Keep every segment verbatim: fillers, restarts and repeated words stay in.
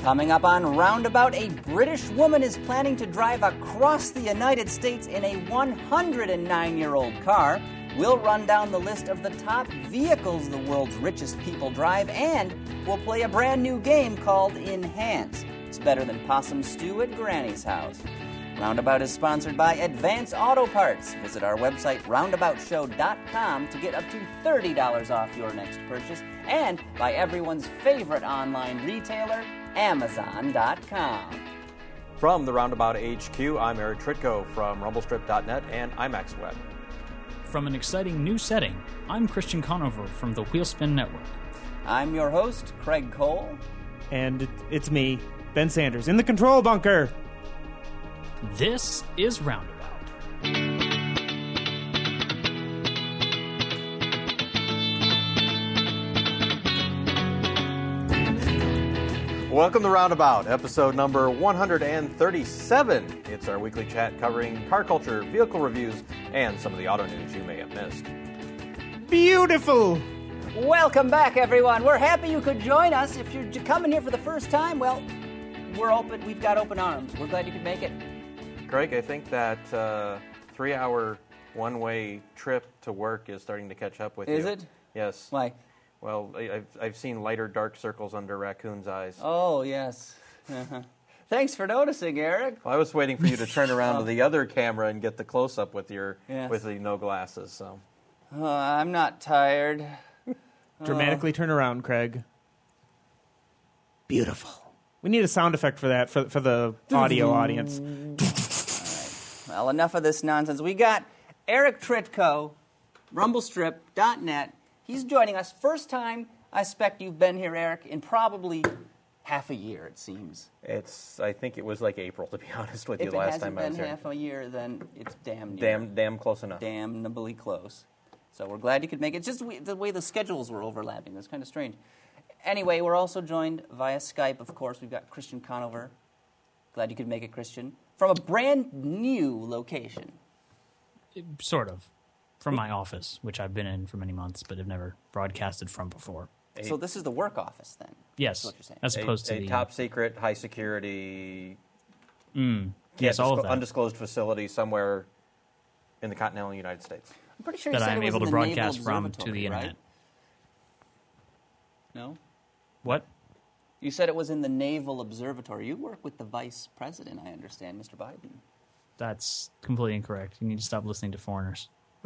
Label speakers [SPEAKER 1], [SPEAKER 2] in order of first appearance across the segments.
[SPEAKER 1] Coming up on Roundabout, a British woman is planning to drive across the United States in a one hundred nine-year-old car. We'll run down the list of the top vehicles the world's richest people drive, and we'll play a brand new game called Enhance. It's better than possum stew at Granny's house. Roundabout is sponsored by Advance Auto Parts. Visit our website, roundabout show dot com, to get up to thirty dollars off your next purchase, and by everyone's favorite online retailer, amazon dot com.
[SPEAKER 2] From the Roundabout H Q, I'm Eric Tritko from rumble strip dot net and IMAX Web.
[SPEAKER 3] From an exciting new setting, I'm Christian Conover from the Wheelspin Network.
[SPEAKER 1] I'm your host, Craig Cole.
[SPEAKER 4] And it's me, Ben Sanders, in the control bunker.
[SPEAKER 3] This is Roundabout.
[SPEAKER 2] Welcome to Roundabout, episode number one hundred thirty-seven. It's our weekly chat covering car culture, vehicle reviews, and some of the auto news you may have missed.
[SPEAKER 4] Beautiful!
[SPEAKER 1] Welcome back, everyone. We're happy you could join us. If you're coming here for the first time, well, we're open. We've got open arms. We're glad you could make it.
[SPEAKER 2] Greg, I think that uh, three-hour one-way trip to work is starting to catch up with
[SPEAKER 1] is
[SPEAKER 2] you.
[SPEAKER 1] Is it?
[SPEAKER 2] Yes.
[SPEAKER 1] Why?
[SPEAKER 2] Well, I- I've I've seen lighter dark circles under raccoons' eyes.
[SPEAKER 1] Oh, yes. Uh-huh. Thanks for noticing, Eric.
[SPEAKER 2] Well, I was waiting for you to turn around to the other camera and get the close-up with your
[SPEAKER 1] yes.
[SPEAKER 2] with the no glasses. So.
[SPEAKER 1] Oh, I'm not tired.
[SPEAKER 4] Dramatically
[SPEAKER 1] oh.
[SPEAKER 4] turn around, Craig. Beautiful. We need a sound effect for that, for, for the audio audience.
[SPEAKER 1] Well, enough of this nonsense. We got Eric Tritko, rumble strip dot net. He's joining us. First time I expect you've been here, Eric, in probably half a year, it seems.
[SPEAKER 2] It's. I think it was like April, to be honest with you,
[SPEAKER 1] if
[SPEAKER 2] last time I was
[SPEAKER 1] If it hasn't been
[SPEAKER 2] here.
[SPEAKER 1] half a year, then it's damn near.
[SPEAKER 2] Damn, damn close enough.
[SPEAKER 1] Damnably close. So we're glad you could make it. It's just we, the way the schedules were overlapping. It's kind of strange. Anyway, we're also joined via Skype, of course. We've got Christian Conover. Glad you could make it, Christian. From a brand new location.
[SPEAKER 3] Sort of. From my office, which I've been in for many months, but have never broadcasted from before.
[SPEAKER 2] A,
[SPEAKER 1] so this is the work office, then?
[SPEAKER 3] Yes,
[SPEAKER 1] That's what you're saying.
[SPEAKER 3] as opposed
[SPEAKER 2] a,
[SPEAKER 3] to
[SPEAKER 2] a
[SPEAKER 3] the...
[SPEAKER 2] top secret, high security,
[SPEAKER 3] Mm, yes, all of that.
[SPEAKER 2] undisclosed facility somewhere in the continental United States.
[SPEAKER 1] I'm pretty sure
[SPEAKER 3] that
[SPEAKER 1] you said
[SPEAKER 3] I'm
[SPEAKER 1] it was
[SPEAKER 3] able
[SPEAKER 1] in
[SPEAKER 3] to
[SPEAKER 1] the
[SPEAKER 3] broadcast
[SPEAKER 1] Naval
[SPEAKER 3] from to
[SPEAKER 1] Observatory,
[SPEAKER 3] the internet.
[SPEAKER 1] right? No?
[SPEAKER 3] What?
[SPEAKER 1] You said it was in the Naval Observatory. You work with the Vice President, I understand, Mister Biden.
[SPEAKER 3] That's completely incorrect. You need to stop listening to foreigners.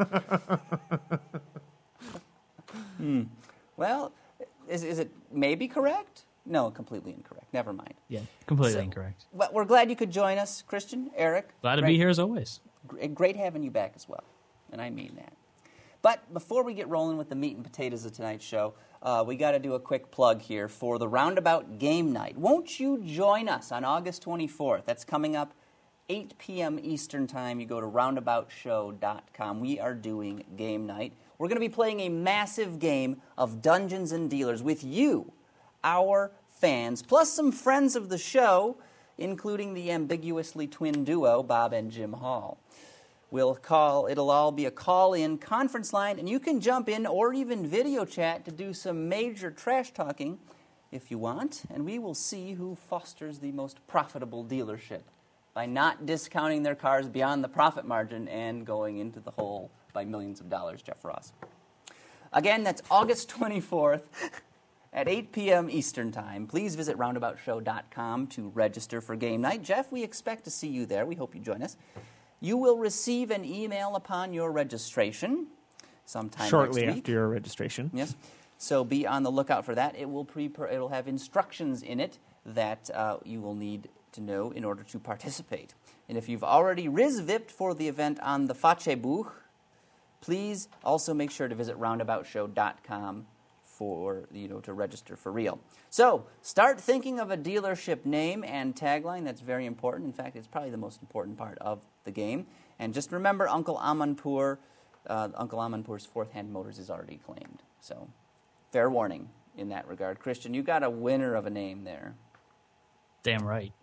[SPEAKER 1] hmm. Well, is is it maybe correct? No, completely incorrect. Never mind.
[SPEAKER 3] Yeah, completely
[SPEAKER 1] So,
[SPEAKER 3] incorrect.
[SPEAKER 1] But we're glad you could join us, Christian, Eric.
[SPEAKER 3] Glad to
[SPEAKER 1] great,
[SPEAKER 3] be here as always.
[SPEAKER 1] Great having you back as well, and I mean that. But before we get rolling with the meat and potatoes of tonight's show, uh, we got to do a quick plug here for the Roundabout Game Night. Won't you join us on August twenty-fourth? That's coming up eight p.m. Eastern Time. You go to roundabout show dot com. We are doing Game Night. We're going to be playing a massive game of Dungeons and Dealers with you, our fans, plus some friends of the show, including the ambiguously twin duo, Bob and Jim Hall. We'll call, it'll all be a call-in conference line, and you can jump in or even video chat to do some major trash talking if you want, and we will see who fosters the most profitable dealership by not discounting their cars beyond the profit margin and going into the hole by millions of dollars, Jeff Ross. Again, that's August twenty-fourth at eight p.m. Eastern Time. Please visit roundabout show dot com to register for game night. Jeff, we expect to see you there. We hope you join us. You will receive an email upon your registration sometime
[SPEAKER 4] Shortly
[SPEAKER 1] next week.
[SPEAKER 4] after your registration.
[SPEAKER 1] Yes. So be on the lookout for that. It will pre- it'll have instructions in it that uh, you will need to know in order to participate. And if you've already R I S V I P'd for the event on the Fatschebuch, please also make sure to visit roundabout show dot com for, you know, to register for real. So, start thinking of a dealership name and tagline. That's very important. In fact, it's probably the most important part of the game. And just remember, Uncle Amanpour, uh, Uncle Amanpour's Fourth Hand Motors is already claimed. So, fair warning in that regard. Christian, you got a winner of a name there.
[SPEAKER 3] Damn right.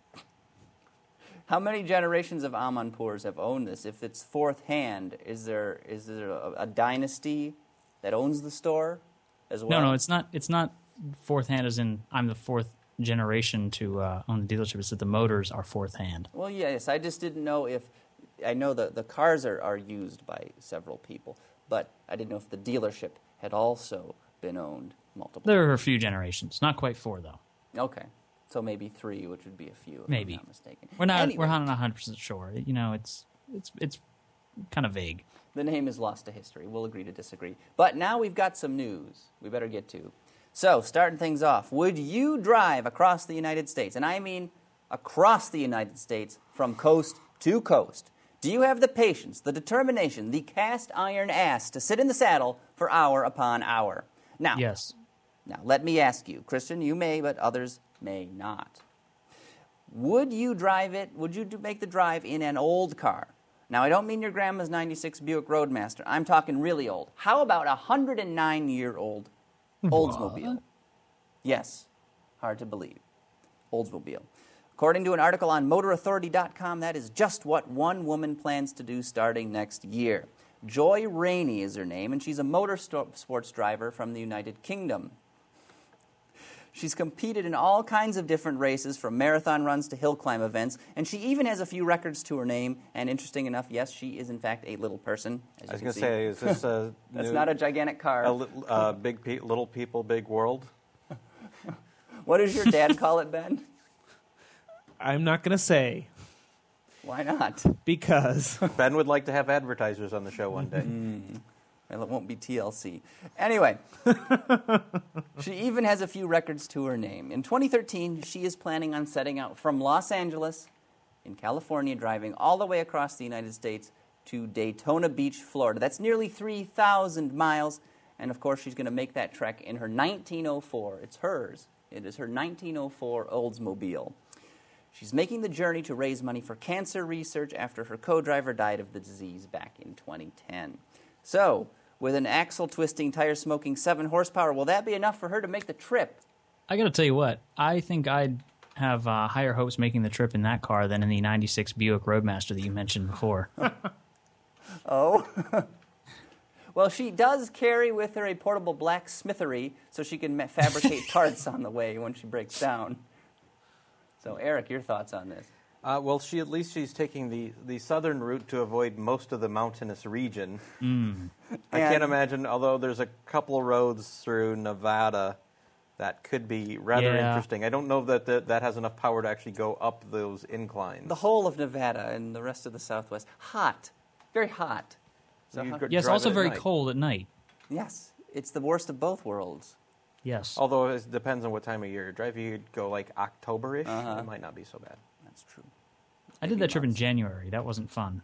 [SPEAKER 1] How many generations of Amanpours have owned this? If it's fourth hand, is there is there a, a dynasty that owns the store as well?
[SPEAKER 3] No, no, it's not. It's not fourth hand as in I'm the fourth generation to uh, own the dealership is that the motors are fourth hand.
[SPEAKER 1] Well, yes, I just didn't know if, I know that the cars are, are used by several people, but I didn't know if the dealership had also been owned multiple.
[SPEAKER 3] There are a few generations, not quite four though.
[SPEAKER 1] Okay, so maybe three, which would be a few, if
[SPEAKER 3] Maybe.
[SPEAKER 1] I'm not mistaken.
[SPEAKER 3] We're not
[SPEAKER 1] Anyway,
[SPEAKER 3] we're not one hundred percent sure. You know, it's it's it's kind of vague.
[SPEAKER 1] the name is lost to history. We'll agree to disagree. But now we've got some news we better get to. So, starting things off, would you drive across the United States? And I mean across the United States from coast to coast. Do you have the patience, the determination, the cast iron ass to sit in the saddle for hour upon hour? Now,
[SPEAKER 3] Yes.
[SPEAKER 1] Now, let me ask you, Christian, you may, but others may not. Would you drive it, would you do, make the drive in an old car? Now, I don't mean your grandma's ninety-six Buick Roadmaster. I'm talking really old. How about a one hundred nine-year-old Oldsmobile? Yes, hard to believe. Oldsmobile. According to an article on motor authority dot com, that is just what one woman plans to do starting next year. Joy Rainey is her name, and she's a motor sports driver from the United Kingdom. She's competed in all kinds of different races, from marathon runs to hill climb events, and she even has a few records to her name. And interesting enough, yes, she is in fact a little person. As
[SPEAKER 2] I was
[SPEAKER 1] you
[SPEAKER 2] going
[SPEAKER 1] can
[SPEAKER 2] to
[SPEAKER 1] see.
[SPEAKER 2] say, is this a
[SPEAKER 1] That's
[SPEAKER 2] new,
[SPEAKER 1] not a gigantic car.
[SPEAKER 2] a li- uh, big pe- little people, big world?
[SPEAKER 1] What does your dad call it, Ben?
[SPEAKER 4] I'm not going to say
[SPEAKER 1] Why not?
[SPEAKER 4] because
[SPEAKER 2] Ben would like to have advertisers on the show one day.
[SPEAKER 1] Well, it won't be T L C. Anyway, she even has a few records to her name. In twenty thirteen, she is planning on setting out from Los Angeles in California, driving all the way across the United States to Daytona Beach, Florida. That's nearly three thousand miles. And, of course, she's going to make that trek in her nineteen oh four. It's hers. It is her nineteen oh four Oldsmobile. She's making the journey to raise money for cancer research after her co-driver died of the disease back in twenty ten. So, with an axle-twisting, tire-smoking seven horsepower, will that be enough for her to make the trip?
[SPEAKER 3] I got to tell you what, I think I'd have uh, higher hopes making the trip in that car than in the ninety-six Buick Roadmaster that you mentioned before.
[SPEAKER 1] Oh? Well, she does carry with her a portable blacksmithery so she can ma- fabricate parts on the way when she breaks down. So, Eric, your thoughts on this?
[SPEAKER 2] Uh, well, she at least she's taking the, the southern route to avoid most of the mountainous region.
[SPEAKER 3] Mm.
[SPEAKER 2] I
[SPEAKER 1] And-
[SPEAKER 2] can't imagine, although there's a couple of roads through Nevada that could be rather
[SPEAKER 3] Yeah.
[SPEAKER 2] interesting. I don't know that, that that has enough power to actually go up those inclines.
[SPEAKER 1] The whole of Nevada and the rest of the Southwest. Hot. Very hot. So
[SPEAKER 2] You
[SPEAKER 1] how-
[SPEAKER 2] could
[SPEAKER 3] Yes,
[SPEAKER 2] drive
[SPEAKER 3] also
[SPEAKER 2] it at
[SPEAKER 3] very
[SPEAKER 2] night.
[SPEAKER 3] cold at night.
[SPEAKER 1] yes, it's the worst of both worlds.
[SPEAKER 3] Yes.
[SPEAKER 2] Although it depends on what time of year you drive. If you go like October-ish,
[SPEAKER 1] Uh-huh.
[SPEAKER 2] it might not be so bad.
[SPEAKER 1] That's true.
[SPEAKER 3] I did that trip in January. That wasn't fun.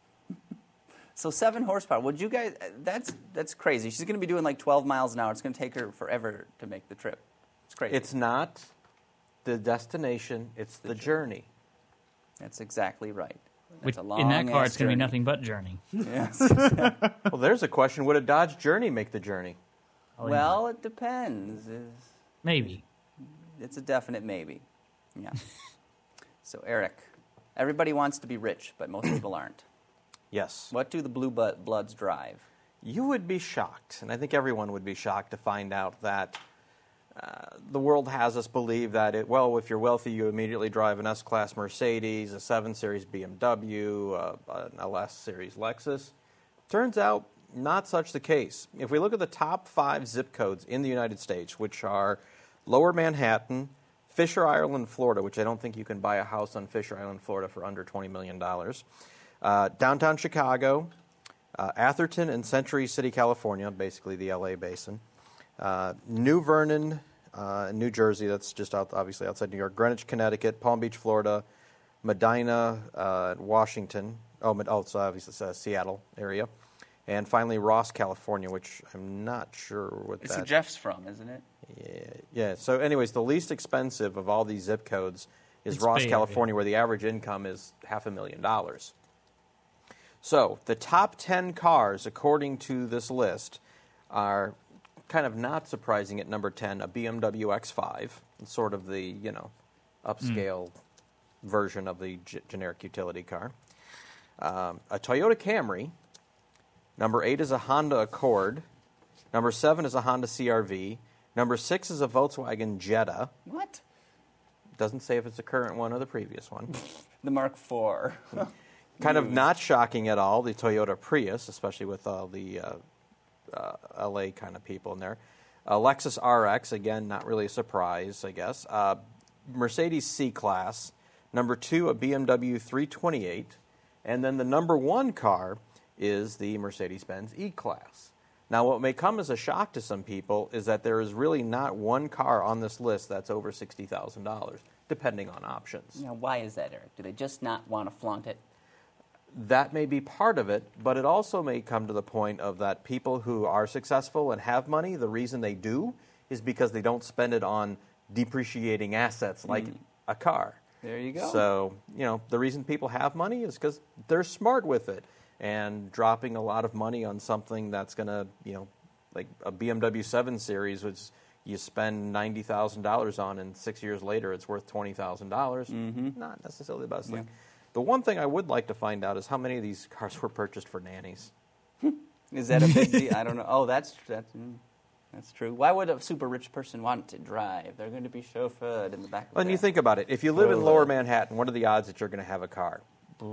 [SPEAKER 1] So seven horsepower. Would you guys? That's that's crazy. She's going to be doing like twelve miles an hour. It's going to take her forever to make the trip. It's crazy.
[SPEAKER 2] It's not the destination; it's the, journey.
[SPEAKER 1] That's exactly right. That's
[SPEAKER 3] With,
[SPEAKER 1] a long
[SPEAKER 3] in that car, it's going to be
[SPEAKER 1] journey.
[SPEAKER 3] nothing but journey.
[SPEAKER 1] Yes.
[SPEAKER 2] Well, there's a question: would a Dodge Journey make the journey?
[SPEAKER 1] Well, it depends. It's-
[SPEAKER 3] Maybe.
[SPEAKER 1] It's a definite maybe. Yeah. So Eric, everybody wants to be rich, but most people aren't.
[SPEAKER 2] Yes.
[SPEAKER 1] What do the blue bu- bloods drive?
[SPEAKER 2] You would be shocked, and I think everyone would be shocked to find out that uh, the world has us believe that, it, well, if you're wealthy, you immediately drive an S-Class Mercedes, a seven series B M W, uh, an L S series Lexus. Turns out, not such the case. If we look at the top five zip codes in the United States, which are Lower Manhattan, Fisher Island, Florida, which I don't think you can buy a house on Fisher Island, Florida for under twenty million dollars, uh, downtown Chicago, Uh, Atherton and Century City, California, basically the L A basin. Uh, New Vernon, uh, New Jersey, that's just out, obviously outside New York. Greenwich, Connecticut. Palm Beach, Florida. Medina, uh, Washington. Oh, Med- oh, so obviously it's uh, Seattle area. And finally, Ross, California, which I'm not sure what
[SPEAKER 1] It's
[SPEAKER 2] that
[SPEAKER 1] where Jeff's from, isn't it?
[SPEAKER 2] Yeah, yeah. So, anyways, the least expensive of all these zip codes is
[SPEAKER 3] It's
[SPEAKER 2] Ross,
[SPEAKER 3] Bay Area.
[SPEAKER 2] California, where the average income is half a million dollars. So, the top ten cars, according to this list, are kind of not surprising at number ten, a B M W X five, sort of the, you know, upscale version of the g- generic utility car. Um, a Toyota Camry. Number eight is a Honda Accord. Number seven is a Honda C R V. Number six is a Volkswagen Jetta.
[SPEAKER 1] What?
[SPEAKER 2] Doesn't say if it's the current one or the previous one.
[SPEAKER 1] The Mark four.
[SPEAKER 2] Kind of not shocking at all, the Toyota Prius, especially with all the uh, uh, L A kind of people in there. Uh, Lexus R X, again, not really a surprise, I guess. Uh, Mercedes C-Class. Number two, a B M W three twenty-eight. And then the number one car is the Mercedes-Benz E-Class. Now, what may come as a shock to some people is that there is really not one car on this list that's over sixty thousand dollars, depending on options.
[SPEAKER 1] Now, why is that, Eric? Do they just not want to flaunt it?
[SPEAKER 2] That may be part of it, but it also may come to the point of that people who are successful and have money, the reason they do is because they don't spend it on depreciating assets like mm. a car.
[SPEAKER 1] There you go.
[SPEAKER 2] So, you know, the reason people have money is because they're smart with it. And dropping a lot of money on something that's going to, you know, like a B M W seven Series, which you spend ninety thousand dollars on, and six years later it's worth twenty thousand dollars, mm-hmm. not necessarily the best yeah. thing. The one thing I would like to find out is how many of these cars were purchased for nannies.
[SPEAKER 1] Is that a big deal? I don't know. Oh, that's that's mm, that's true. Why would a super rich person want to drive? They're going to be chauffeured in the back of
[SPEAKER 2] Well, and
[SPEAKER 1] that.
[SPEAKER 2] you think about it. If you live in Lower Manhattan, what are the odds that you're going to have a car?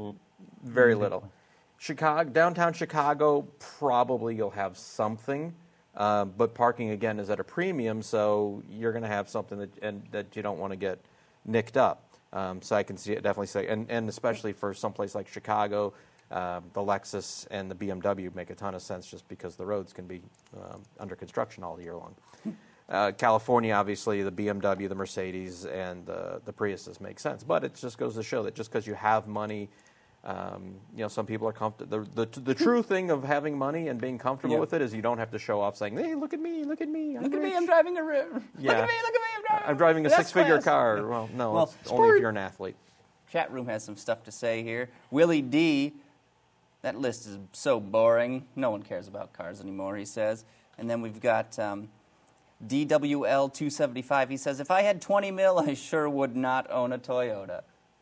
[SPEAKER 2] Very little. Chicago, downtown Chicago, probably you'll have something, uh, but parking again is at a premium, so you're going to have something that and that you don't want to get nicked up. Um, so I can see it definitely say, and, and especially for someplace like Chicago, uh, the Lexus and the B M W make a ton of sense just because the roads can be um, under construction all year long. Uh, California, obviously, the B M W, the Mercedes, and the the Priuses make sense, but it just goes to show that just because you have money. Um, you know, some people are comfortable. The, the the true thing of having money and being comfortable
[SPEAKER 1] yeah.
[SPEAKER 2] with it is you don't have to show off saying, "Hey, look at me, look at me, I'm
[SPEAKER 1] look at
[SPEAKER 2] rich.
[SPEAKER 1] me, I'm driving a river.
[SPEAKER 2] Yeah.
[SPEAKER 1] Look at me, look at me, I'm driving.
[SPEAKER 2] I'm driving a
[SPEAKER 1] That's
[SPEAKER 2] six-figure
[SPEAKER 1] fast.
[SPEAKER 2] car." Well, no,
[SPEAKER 1] well,
[SPEAKER 2] it's only if you're an athlete.
[SPEAKER 1] Chat room has some stuff to say here. Willie D, that list is so boring. No one cares about cars anymore, he says. And then we've got um, D W L two seventy-five. He says, if I had twenty mil, I sure would not own a Toyota.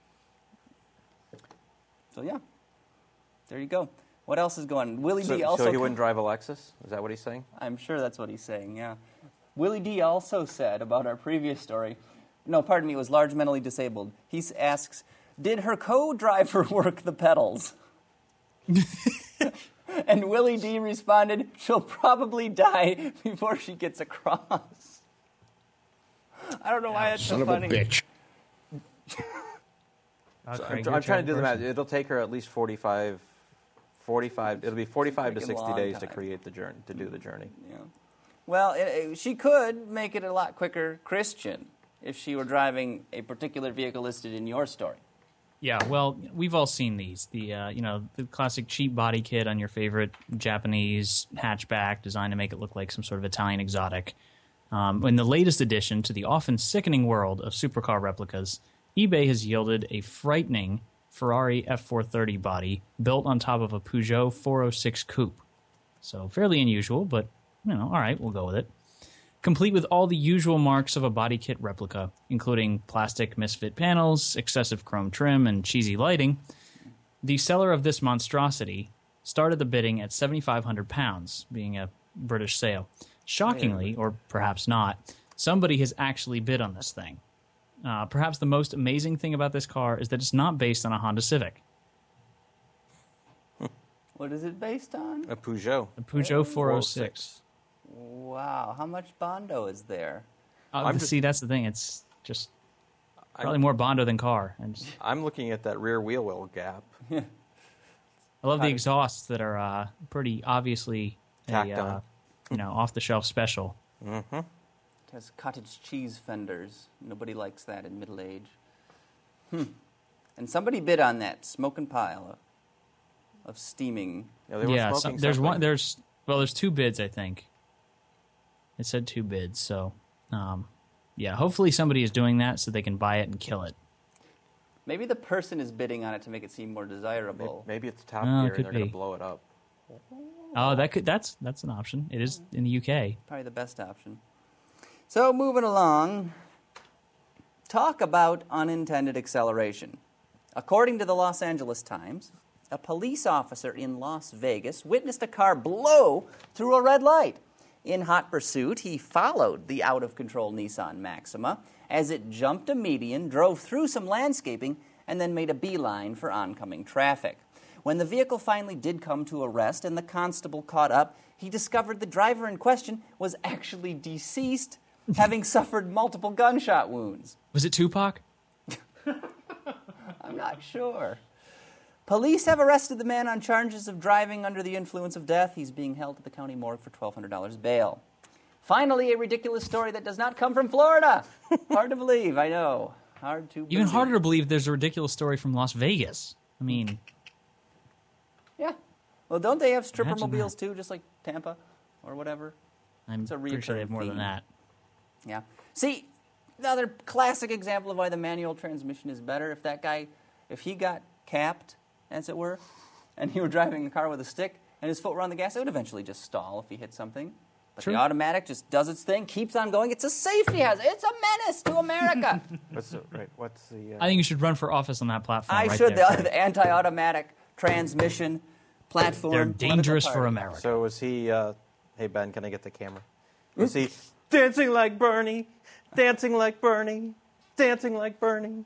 [SPEAKER 1] So, yeah. There you go. What else is going on? Willie
[SPEAKER 2] So,
[SPEAKER 1] D also...
[SPEAKER 2] so he wouldn't drive a Lexus? Is that what he's saying?
[SPEAKER 1] I'm sure that's what he's saying, yeah. Willie D also said about our previous story, no, pardon me, it was large mentally disabled. He asks, did her co-driver work the pedals? And Willie D responded, she'll probably die before she gets across. I don't know why that's
[SPEAKER 5] Son
[SPEAKER 1] so
[SPEAKER 5] of
[SPEAKER 1] funny.
[SPEAKER 5] a bitch.
[SPEAKER 3] Uh,
[SPEAKER 2] So
[SPEAKER 3] Craig,
[SPEAKER 2] I'm,
[SPEAKER 3] you're
[SPEAKER 2] I'm trying to do the math.
[SPEAKER 3] person.
[SPEAKER 2] It'll take her at least forty-five, forty-five. It'll be forty-five to
[SPEAKER 1] Freaking
[SPEAKER 2] sixty
[SPEAKER 1] long
[SPEAKER 2] days to
[SPEAKER 1] time.
[SPEAKER 2] create the journey, to do the journey.
[SPEAKER 1] Yeah. Well, it, it, she could make it a lot quicker Christian if she were driving a particular vehicle listed in your story.
[SPEAKER 3] Yeah, well, we've all seen these. The uh, you know the classic cheap body kit on your favorite Japanese hatchback, designed to make it look like some sort of Italian exotic. Um, in the latest addition to the often sickening world of supercar replicas, eBay has yielded a frightening Ferrari F four thirty body built on top of a Peugeot four oh six coupe. So fairly unusual, but you know, all right, we'll go with it. Complete with all the usual marks of a body kit replica, including plastic misfit panels, excessive chrome trim, and cheesy lighting, the seller of this monstrosity started the bidding at seventy-five hundred pounds, being a British sale. Shockingly, or perhaps not, somebody has actually bid on this thing. Uh, perhaps the most amazing thing about this car is that it's not based on a Honda Civic.
[SPEAKER 1] What is it based on?
[SPEAKER 2] A Peugeot.
[SPEAKER 3] A Peugeot four oh six.
[SPEAKER 1] Wow, how much Bondo is there?
[SPEAKER 3] Uh,
[SPEAKER 2] I'm just-
[SPEAKER 3] see, that's the thing. It's just probably
[SPEAKER 2] I'm-
[SPEAKER 3] more Bondo than car. And just,
[SPEAKER 2] I'm looking at that rear wheel well gap.
[SPEAKER 3] I love the exhausts that are uh, pretty obviously a,
[SPEAKER 2] Tacked
[SPEAKER 3] uh,
[SPEAKER 2] on.
[SPEAKER 3] you know, off-the-shelf special.
[SPEAKER 2] Mm-hmm.
[SPEAKER 1] It has cottage cheese fenders. Nobody likes that in middle age. Hmm. And somebody bid on that smoking pile of, of steaming.
[SPEAKER 2] Yeah, they were
[SPEAKER 3] Yeah,
[SPEAKER 2] smoking
[SPEAKER 3] some, there's
[SPEAKER 2] something.
[SPEAKER 3] one. There's well, there's two bids, I think. It said two bids, so um, yeah. Hopefully, somebody is doing that so they can buy it and kill it.
[SPEAKER 1] Maybe the person is bidding on it to make it seem more
[SPEAKER 2] Maybe,
[SPEAKER 1] desirable.
[SPEAKER 2] maybe it's Top
[SPEAKER 3] Oh, it
[SPEAKER 2] Gear
[SPEAKER 3] could
[SPEAKER 2] and they're going
[SPEAKER 3] be.
[SPEAKER 2] to blow it up.
[SPEAKER 3] Oh, that could that's that's an option. It is in the U K.
[SPEAKER 1] Probably the best option. So, moving along, talk about unintended acceleration. According to the Los Angeles Times, a police officer in Las Vegas witnessed a car blow through a red light. In hot pursuit, he followed the out-of-control Nissan Maxima as it jumped a median, drove through some landscaping, and then made a beeline for oncoming traffic. When the vehicle finally did come to a rest and the constable caught up, he discovered the driver in question was actually deceased, having suffered multiple gunshot wounds.
[SPEAKER 3] Was it Tupac?
[SPEAKER 1] I'm not sure. Police have arrested the man on charges of driving under the influence of death. He's being held at the county morgue for twelve hundred dollars bail. Finally, a ridiculous story that does not come from Florida. Hard to believe, I know. Hard to believe.
[SPEAKER 3] Even harder to believe there's a ridiculous story from Las Vegas. I mean...
[SPEAKER 1] Yeah. Well, don't they have stripper
[SPEAKER 3] Imagine
[SPEAKER 1] mobiles
[SPEAKER 3] that.
[SPEAKER 1] too, just like Tampa or whatever?
[SPEAKER 3] I'm
[SPEAKER 1] It's a
[SPEAKER 3] pretty sure they have more
[SPEAKER 1] recurring
[SPEAKER 3] than that.
[SPEAKER 1] Yeah. See, another classic example of why the manual transmission is better. If that guy, if he got capped, as it were, and he were driving a car with a stick and his foot were on the gas, it would eventually just stall if he hit something. But
[SPEAKER 3] True.
[SPEAKER 1] the automatic just does its thing, keeps on going. It's a safety hazard. It's a menace to America.
[SPEAKER 2] What's the, right? What's the? Uh,
[SPEAKER 3] I think you should run for office on that platform.
[SPEAKER 1] I
[SPEAKER 3] right
[SPEAKER 1] should.
[SPEAKER 3] there.
[SPEAKER 1] The, the anti-automatic transmission platform.
[SPEAKER 3] They're
[SPEAKER 1] political
[SPEAKER 3] dangerous
[SPEAKER 1] party.
[SPEAKER 3] for America.
[SPEAKER 2] so was he? Uh, hey Ben, can I get the camera? Was he dancing like Bernie? Dancing like Bernie? Dancing like Bernie?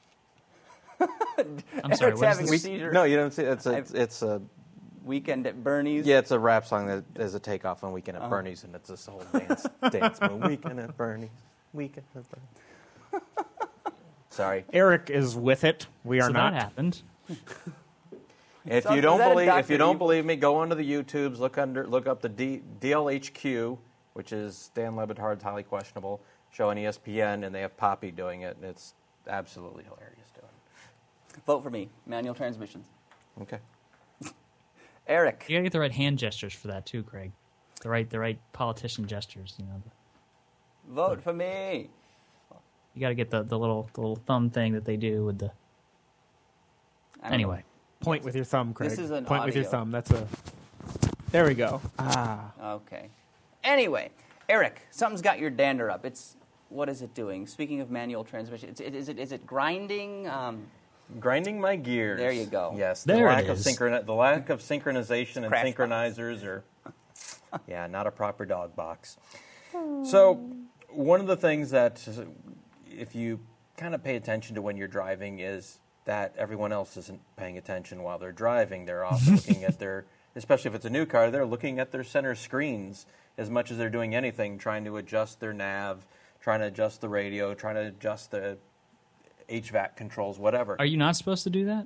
[SPEAKER 3] I'm sorry.
[SPEAKER 1] Eric's
[SPEAKER 3] What is
[SPEAKER 1] having
[SPEAKER 3] this?
[SPEAKER 1] a seizure.
[SPEAKER 2] No, you don't see. It's a.
[SPEAKER 1] I've-
[SPEAKER 2] It's a.
[SPEAKER 1] Weekend at Bernie's.
[SPEAKER 2] Yeah, it's a rap song that is a takeoff on Weekend at Bernie's, and it's this whole dance dance move. Weekend at Bernie's. Weekend at Bernie's. Sorry.
[SPEAKER 4] Eric is with it. We are
[SPEAKER 3] So
[SPEAKER 4] not.
[SPEAKER 3] that happened.
[SPEAKER 2] If
[SPEAKER 1] So
[SPEAKER 2] you
[SPEAKER 1] is
[SPEAKER 2] don't
[SPEAKER 1] that a
[SPEAKER 2] believe, if
[SPEAKER 1] Doctor
[SPEAKER 2] you don't
[SPEAKER 1] Evil?
[SPEAKER 2] believe me, go onto the YouTubes, look under, look up the D, DLHQ, which is Dan Le Batard's Highly Questionable show on E S P N, and they have Poppy doing it, and it's absolutely hilarious doing
[SPEAKER 1] Vote for me. Manual transmissions.
[SPEAKER 2] it. Okay.
[SPEAKER 1] Eric.
[SPEAKER 3] You gotta get the right hand gestures for that too, Craig. The right, the right politician gestures. You know,
[SPEAKER 1] Vote for me.
[SPEAKER 3] you gotta get the, the little the little thumb thing that they do with the.
[SPEAKER 1] I don't
[SPEAKER 3] Anyway,
[SPEAKER 4] Point with your thumb, Craig.
[SPEAKER 1] This is an
[SPEAKER 4] Point with your
[SPEAKER 1] audio.
[SPEAKER 4] thumb. That's a. There we go. Ah.
[SPEAKER 1] know. Okay. Anyway, Eric, something's got your dander up. It's what is it doing? Speaking of manual transmission, it's, it, is it is it grinding? Um,
[SPEAKER 2] Grinding my gears.
[SPEAKER 1] There you go.
[SPEAKER 2] Yes.
[SPEAKER 3] There
[SPEAKER 2] the
[SPEAKER 3] it
[SPEAKER 2] lack of
[SPEAKER 3] is.
[SPEAKER 2] synchroni- the lack of synchronization and
[SPEAKER 1] Crash
[SPEAKER 2] synchronizers are, yeah, not a proper dog box. So, one of the things that, if you kind of pay attention to when you're driving, is that everyone else isn't paying attention while they're driving. They're often looking at their, especially if it's a new car, they're looking at their center screens as much as they're doing anything, trying to adjust their nav, trying to adjust the radio, trying to adjust the H V A C controls, whatever.
[SPEAKER 3] are you not supposed to do that?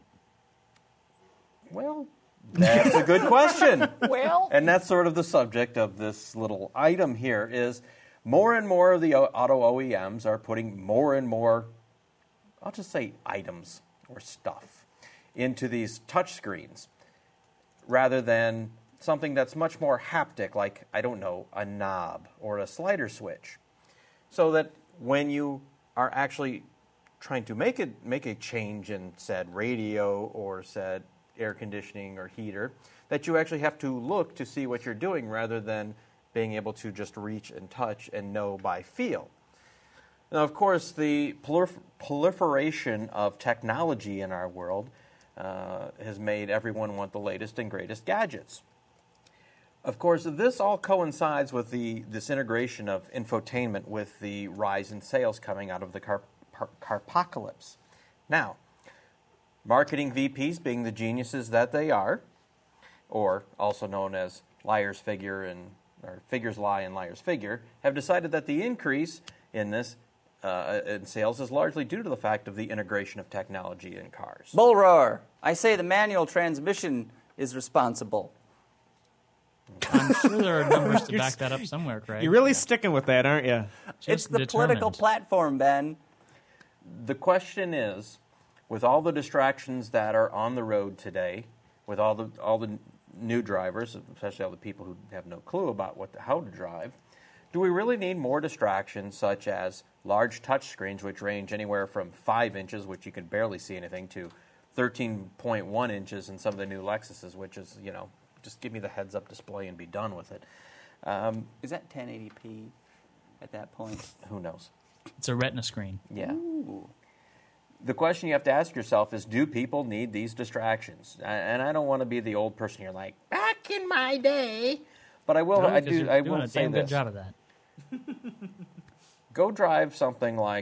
[SPEAKER 2] Well, that's a good question.
[SPEAKER 1] well,
[SPEAKER 2] And that's sort of the subject of this little item here is more and more of the o- auto O E Ms are putting more and more, I'll just say items or stuff, into these touch screens rather than something that's much more haptic, like, I don't know, a knob or a slider switch. So that when you are actually trying to make it make a change in said radio or said air conditioning or heater, that you actually have to look to see what you're doing rather than being able to just reach and touch and know by feel. Now, of course, the prolif- proliferation of technology in our world uh, has made everyone want the latest and greatest gadgets. Of course, this all coincides with the this integration of infotainment with the rise in sales coming out of the car, car, carpocalypse. Now, marketing V Ps, being the geniuses that they are, or also known as liars figure and or figures lie and liars figure, have decided that the increase in this uh, in sales is largely due to the fact of the integration of technology in cars.
[SPEAKER 1] bull roar. I say the manual transmission is responsible.
[SPEAKER 3] I'm sure there are numbers to
[SPEAKER 4] You're
[SPEAKER 3] back
[SPEAKER 4] s-
[SPEAKER 3] that up somewhere, Craig.
[SPEAKER 4] You're really sticking with that, aren't you?
[SPEAKER 1] It's
[SPEAKER 3] Just
[SPEAKER 1] the political
[SPEAKER 3] determined.
[SPEAKER 1] platform, Ben.
[SPEAKER 2] The question is, with all the distractions that are on the road today, with all the all the new drivers, especially all the people who have no clue about what the, how to drive, do we really need more distractions such as large touch screens, which range anywhere from five inches, which you can barely see anything, to thirteen point one inches in some of the new Lexuses, which is, you know, just give me the heads-up display and be done with it. Um,
[SPEAKER 1] Is that ten eighty p at that point?
[SPEAKER 2] who knows?
[SPEAKER 3] It's a retina screen.
[SPEAKER 2] Yeah.
[SPEAKER 1] Ooh.
[SPEAKER 2] The question you have to ask yourself is, do people need these distractions? A- And I don't want to be the old person here like, back in my day. But I will,
[SPEAKER 3] No,
[SPEAKER 2] I
[SPEAKER 3] because
[SPEAKER 2] do,
[SPEAKER 3] you're
[SPEAKER 2] I
[SPEAKER 3] doing
[SPEAKER 2] will
[SPEAKER 3] a
[SPEAKER 2] say
[SPEAKER 3] damn
[SPEAKER 2] this.
[SPEAKER 3] good job of that.
[SPEAKER 2] Go drive something like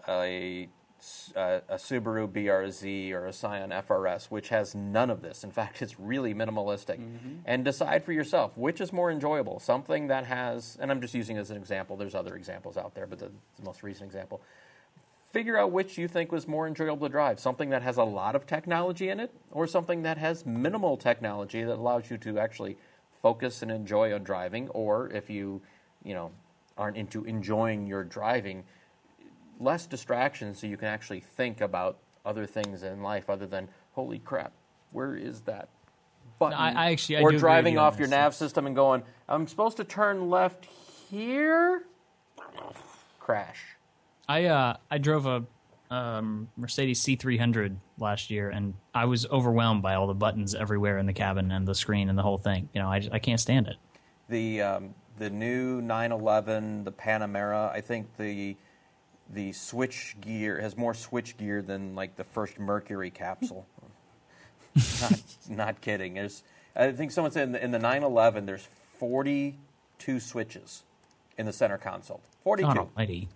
[SPEAKER 2] a, a, a Subaru B R Z or a Scion F R S, which has none of this. In fact, it's really minimalistic. Mm-hmm. And decide for yourself, which is more enjoyable? Something that has, and I'm just using it as an example, there's other examples out there, but the, the most recent example. Figure out which you think was more enjoyable to drive. Something that has a lot of technology in it, or something that has minimal technology that allows you to actually focus and enjoy on driving, or if you, you know, aren't into enjoying your driving, less distractions so you can actually think about other things in life other than, holy crap, where is that button?
[SPEAKER 3] No, I, I actually, I
[SPEAKER 2] or
[SPEAKER 3] do
[SPEAKER 2] driving
[SPEAKER 3] agree with
[SPEAKER 2] off
[SPEAKER 3] you
[SPEAKER 2] your
[SPEAKER 3] on
[SPEAKER 2] nav
[SPEAKER 3] this.
[SPEAKER 2] system and going, I'm supposed to turn left here? Crash.
[SPEAKER 3] I uh, I drove a um, Mercedes C three hundred last year, and I was overwhelmed by all the buttons everywhere in the cabin and the screen and the whole thing. You know, I, just, I can't stand it.
[SPEAKER 2] The um, the new nine eleven, the Panamera, I think the the switch gear has more switch gear than like the first Mercury capsule. not, not kidding. There's, I think someone said in the, in the nine eleven there's forty-two switches in the center console. forty-two.
[SPEAKER 3] God almighty.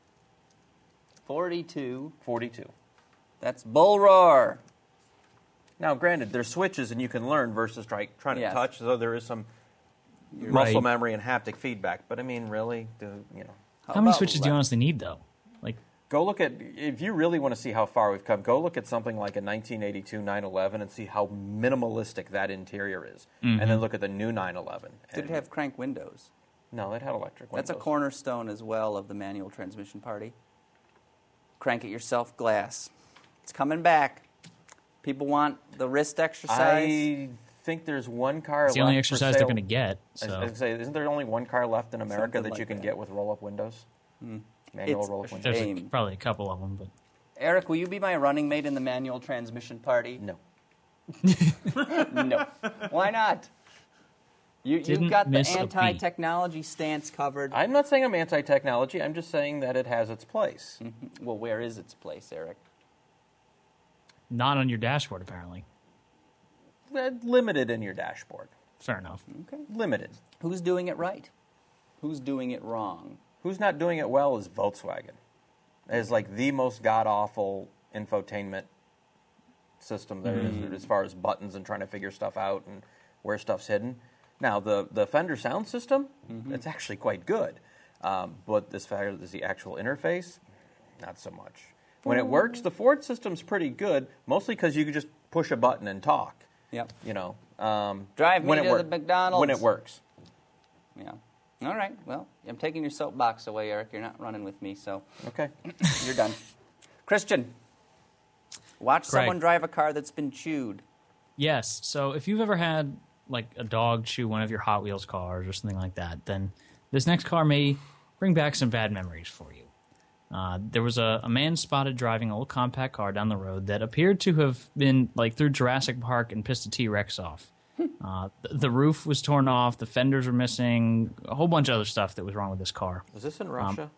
[SPEAKER 1] forty-two.
[SPEAKER 2] forty-two.
[SPEAKER 1] That's bull roar.
[SPEAKER 2] Now, granted, there's switches and you can learn versus try, trying to
[SPEAKER 1] Yes.
[SPEAKER 2] touch, so there is some
[SPEAKER 3] Right.
[SPEAKER 2] muscle memory and haptic feedback. But I mean, really, do, you know,
[SPEAKER 3] How, many
[SPEAKER 1] about
[SPEAKER 3] switches do you
[SPEAKER 1] left?
[SPEAKER 3] honestly need, though? Like,
[SPEAKER 2] go look at, if you really want to see how far we've come, go look at something like a nineteen eighty-two nine eleven and see how minimalistic that interior is.
[SPEAKER 3] Mm-hmm.
[SPEAKER 2] And then look at the new nine eleven.
[SPEAKER 1] Did it have crank windows?
[SPEAKER 2] No, it had electric windows.
[SPEAKER 1] That's a cornerstone as well of the manual transmission party. Crank it yourself glass. It's coming back. People want the wrist exercise.
[SPEAKER 2] I think there's one car
[SPEAKER 3] it's the
[SPEAKER 2] left
[SPEAKER 3] only
[SPEAKER 2] for
[SPEAKER 3] exercise
[SPEAKER 2] sale.
[SPEAKER 3] they're going to get.
[SPEAKER 2] I was
[SPEAKER 3] So
[SPEAKER 2] gonna say, isn't there only one car left in America
[SPEAKER 1] Something
[SPEAKER 2] that
[SPEAKER 1] like
[SPEAKER 2] you can
[SPEAKER 1] that.
[SPEAKER 2] get with roll-up windows? Manual
[SPEAKER 1] It's
[SPEAKER 2] roll-up
[SPEAKER 1] a
[SPEAKER 2] windows?
[SPEAKER 3] there's a,
[SPEAKER 1] Shame.
[SPEAKER 3] probably a couple of them, but
[SPEAKER 1] Eric, will you be my running mate in the manual transmission party?
[SPEAKER 2] No.
[SPEAKER 1] No. Why not? You,
[SPEAKER 3] Didn't
[SPEAKER 1] you've got the
[SPEAKER 3] miss a beat.
[SPEAKER 1] anti-technology stance covered.
[SPEAKER 2] I'm not saying I'm anti-technology. I'm just saying that it has its place.
[SPEAKER 1] Well, where is its place, Eric?
[SPEAKER 3] not on your dashboard, apparently.
[SPEAKER 2] Uh, Limited in your dashboard.
[SPEAKER 3] Fair enough.
[SPEAKER 1] Okay.
[SPEAKER 2] Limited.
[SPEAKER 1] Who's doing it right? Who's doing it wrong?
[SPEAKER 2] Who's not doing it well is Volkswagen. It's like the most god-awful infotainment system there is as far as buttons and trying to figure stuff out and where stuff's hidden. Now, the, the Fender sound system, it's actually quite good. Um, but as far as the actual interface, not so much. When it works, the Ford system's pretty good, mostly because you can just push a button and talk.
[SPEAKER 1] Yep.
[SPEAKER 2] You know, um,
[SPEAKER 1] Drive me
[SPEAKER 2] when it
[SPEAKER 1] to
[SPEAKER 2] work-
[SPEAKER 1] the McDonald's.
[SPEAKER 2] When it works.
[SPEAKER 1] Yeah. All right. Well, I'm taking your soapbox away, Eric. You're not running with me, so
[SPEAKER 2] Okay.
[SPEAKER 1] you're done. Christian, watch
[SPEAKER 3] Greg.
[SPEAKER 1] someone drive a car that's been chewed.
[SPEAKER 3] Yes. So if you've ever had like a dog chew one of your Hot Wheels cars or something like that, then this next car may bring back some bad memories for you. Uh, there was a, a man spotted driving a little compact car down the road that appeared to have been like through Jurassic Park and pissed a T-Rex off. Uh, the, the roof was torn off, the fenders were missing, a whole bunch of other stuff that was wrong with this car.
[SPEAKER 2] Is this in Russia?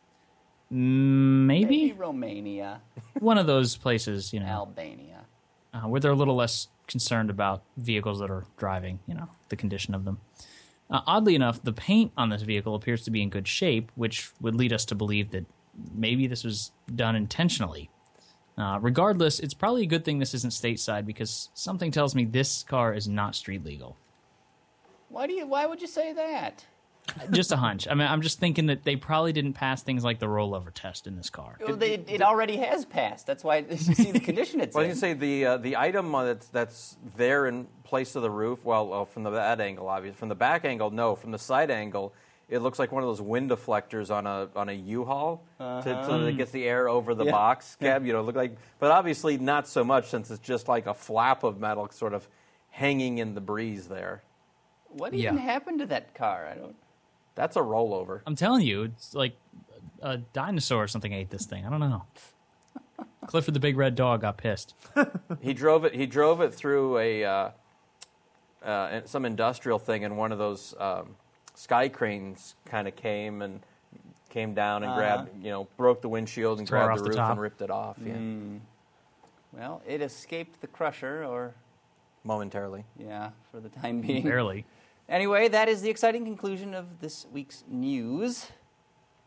[SPEAKER 3] Mm, Maybe
[SPEAKER 1] Maybe Romania,
[SPEAKER 3] one of those places, you know,
[SPEAKER 1] Albania.
[SPEAKER 3] uh, where they're a little less concerned about vehicles that are driving, you know, the condition of them. Uh, oddly enough, the paint on this vehicle appears to be in good shape, which would lead us to believe that maybe this was done intentionally. Uh, regardless, it's probably a good thing this isn't stateside because something tells me this car is not street legal.
[SPEAKER 1] Why do you? Why would you say that?
[SPEAKER 3] Just a hunch. I mean, I'm just thinking that they probably didn't pass things like the rollover test in this car.
[SPEAKER 1] Well, they, it already has passed. That's why you see the condition it's
[SPEAKER 2] Well, I
[SPEAKER 1] in.
[SPEAKER 2] was going to say the uh, the item uh, that's that's there in place of the roof. Well, well, from the that angle, obviously. From the back angle, no. From the side angle, it looks like one of those wind deflectors on a on a U-Haul, to, so that it gets the air over the
[SPEAKER 1] Yeah.
[SPEAKER 2] box cab. You know, look like, but obviously not so much since it's just like a flap of metal, sort of hanging in the breeze there.
[SPEAKER 1] What
[SPEAKER 3] Yeah.
[SPEAKER 1] even happened to that car? I don't.
[SPEAKER 2] That's a rollover.
[SPEAKER 3] I'm telling you, it's like a dinosaur or something ate this thing. I don't know. Clifford the Big Red Dog got pissed.
[SPEAKER 2] He drove it. He drove it through a uh, uh, some industrial thing, and one of those um, sky cranes kind of came and came down and
[SPEAKER 1] Uh-huh.
[SPEAKER 2] grabbed, you know, broke the windshield and
[SPEAKER 3] Tore
[SPEAKER 2] grabbed
[SPEAKER 3] off
[SPEAKER 2] the
[SPEAKER 3] the
[SPEAKER 2] roof
[SPEAKER 3] top.
[SPEAKER 2] and ripped it off. Yeah,
[SPEAKER 1] Well, it escaped the crusher, or
[SPEAKER 2] momentarily.
[SPEAKER 1] yeah, for the time being.
[SPEAKER 3] Barely.
[SPEAKER 1] Anyway, that is the exciting conclusion of this week's news.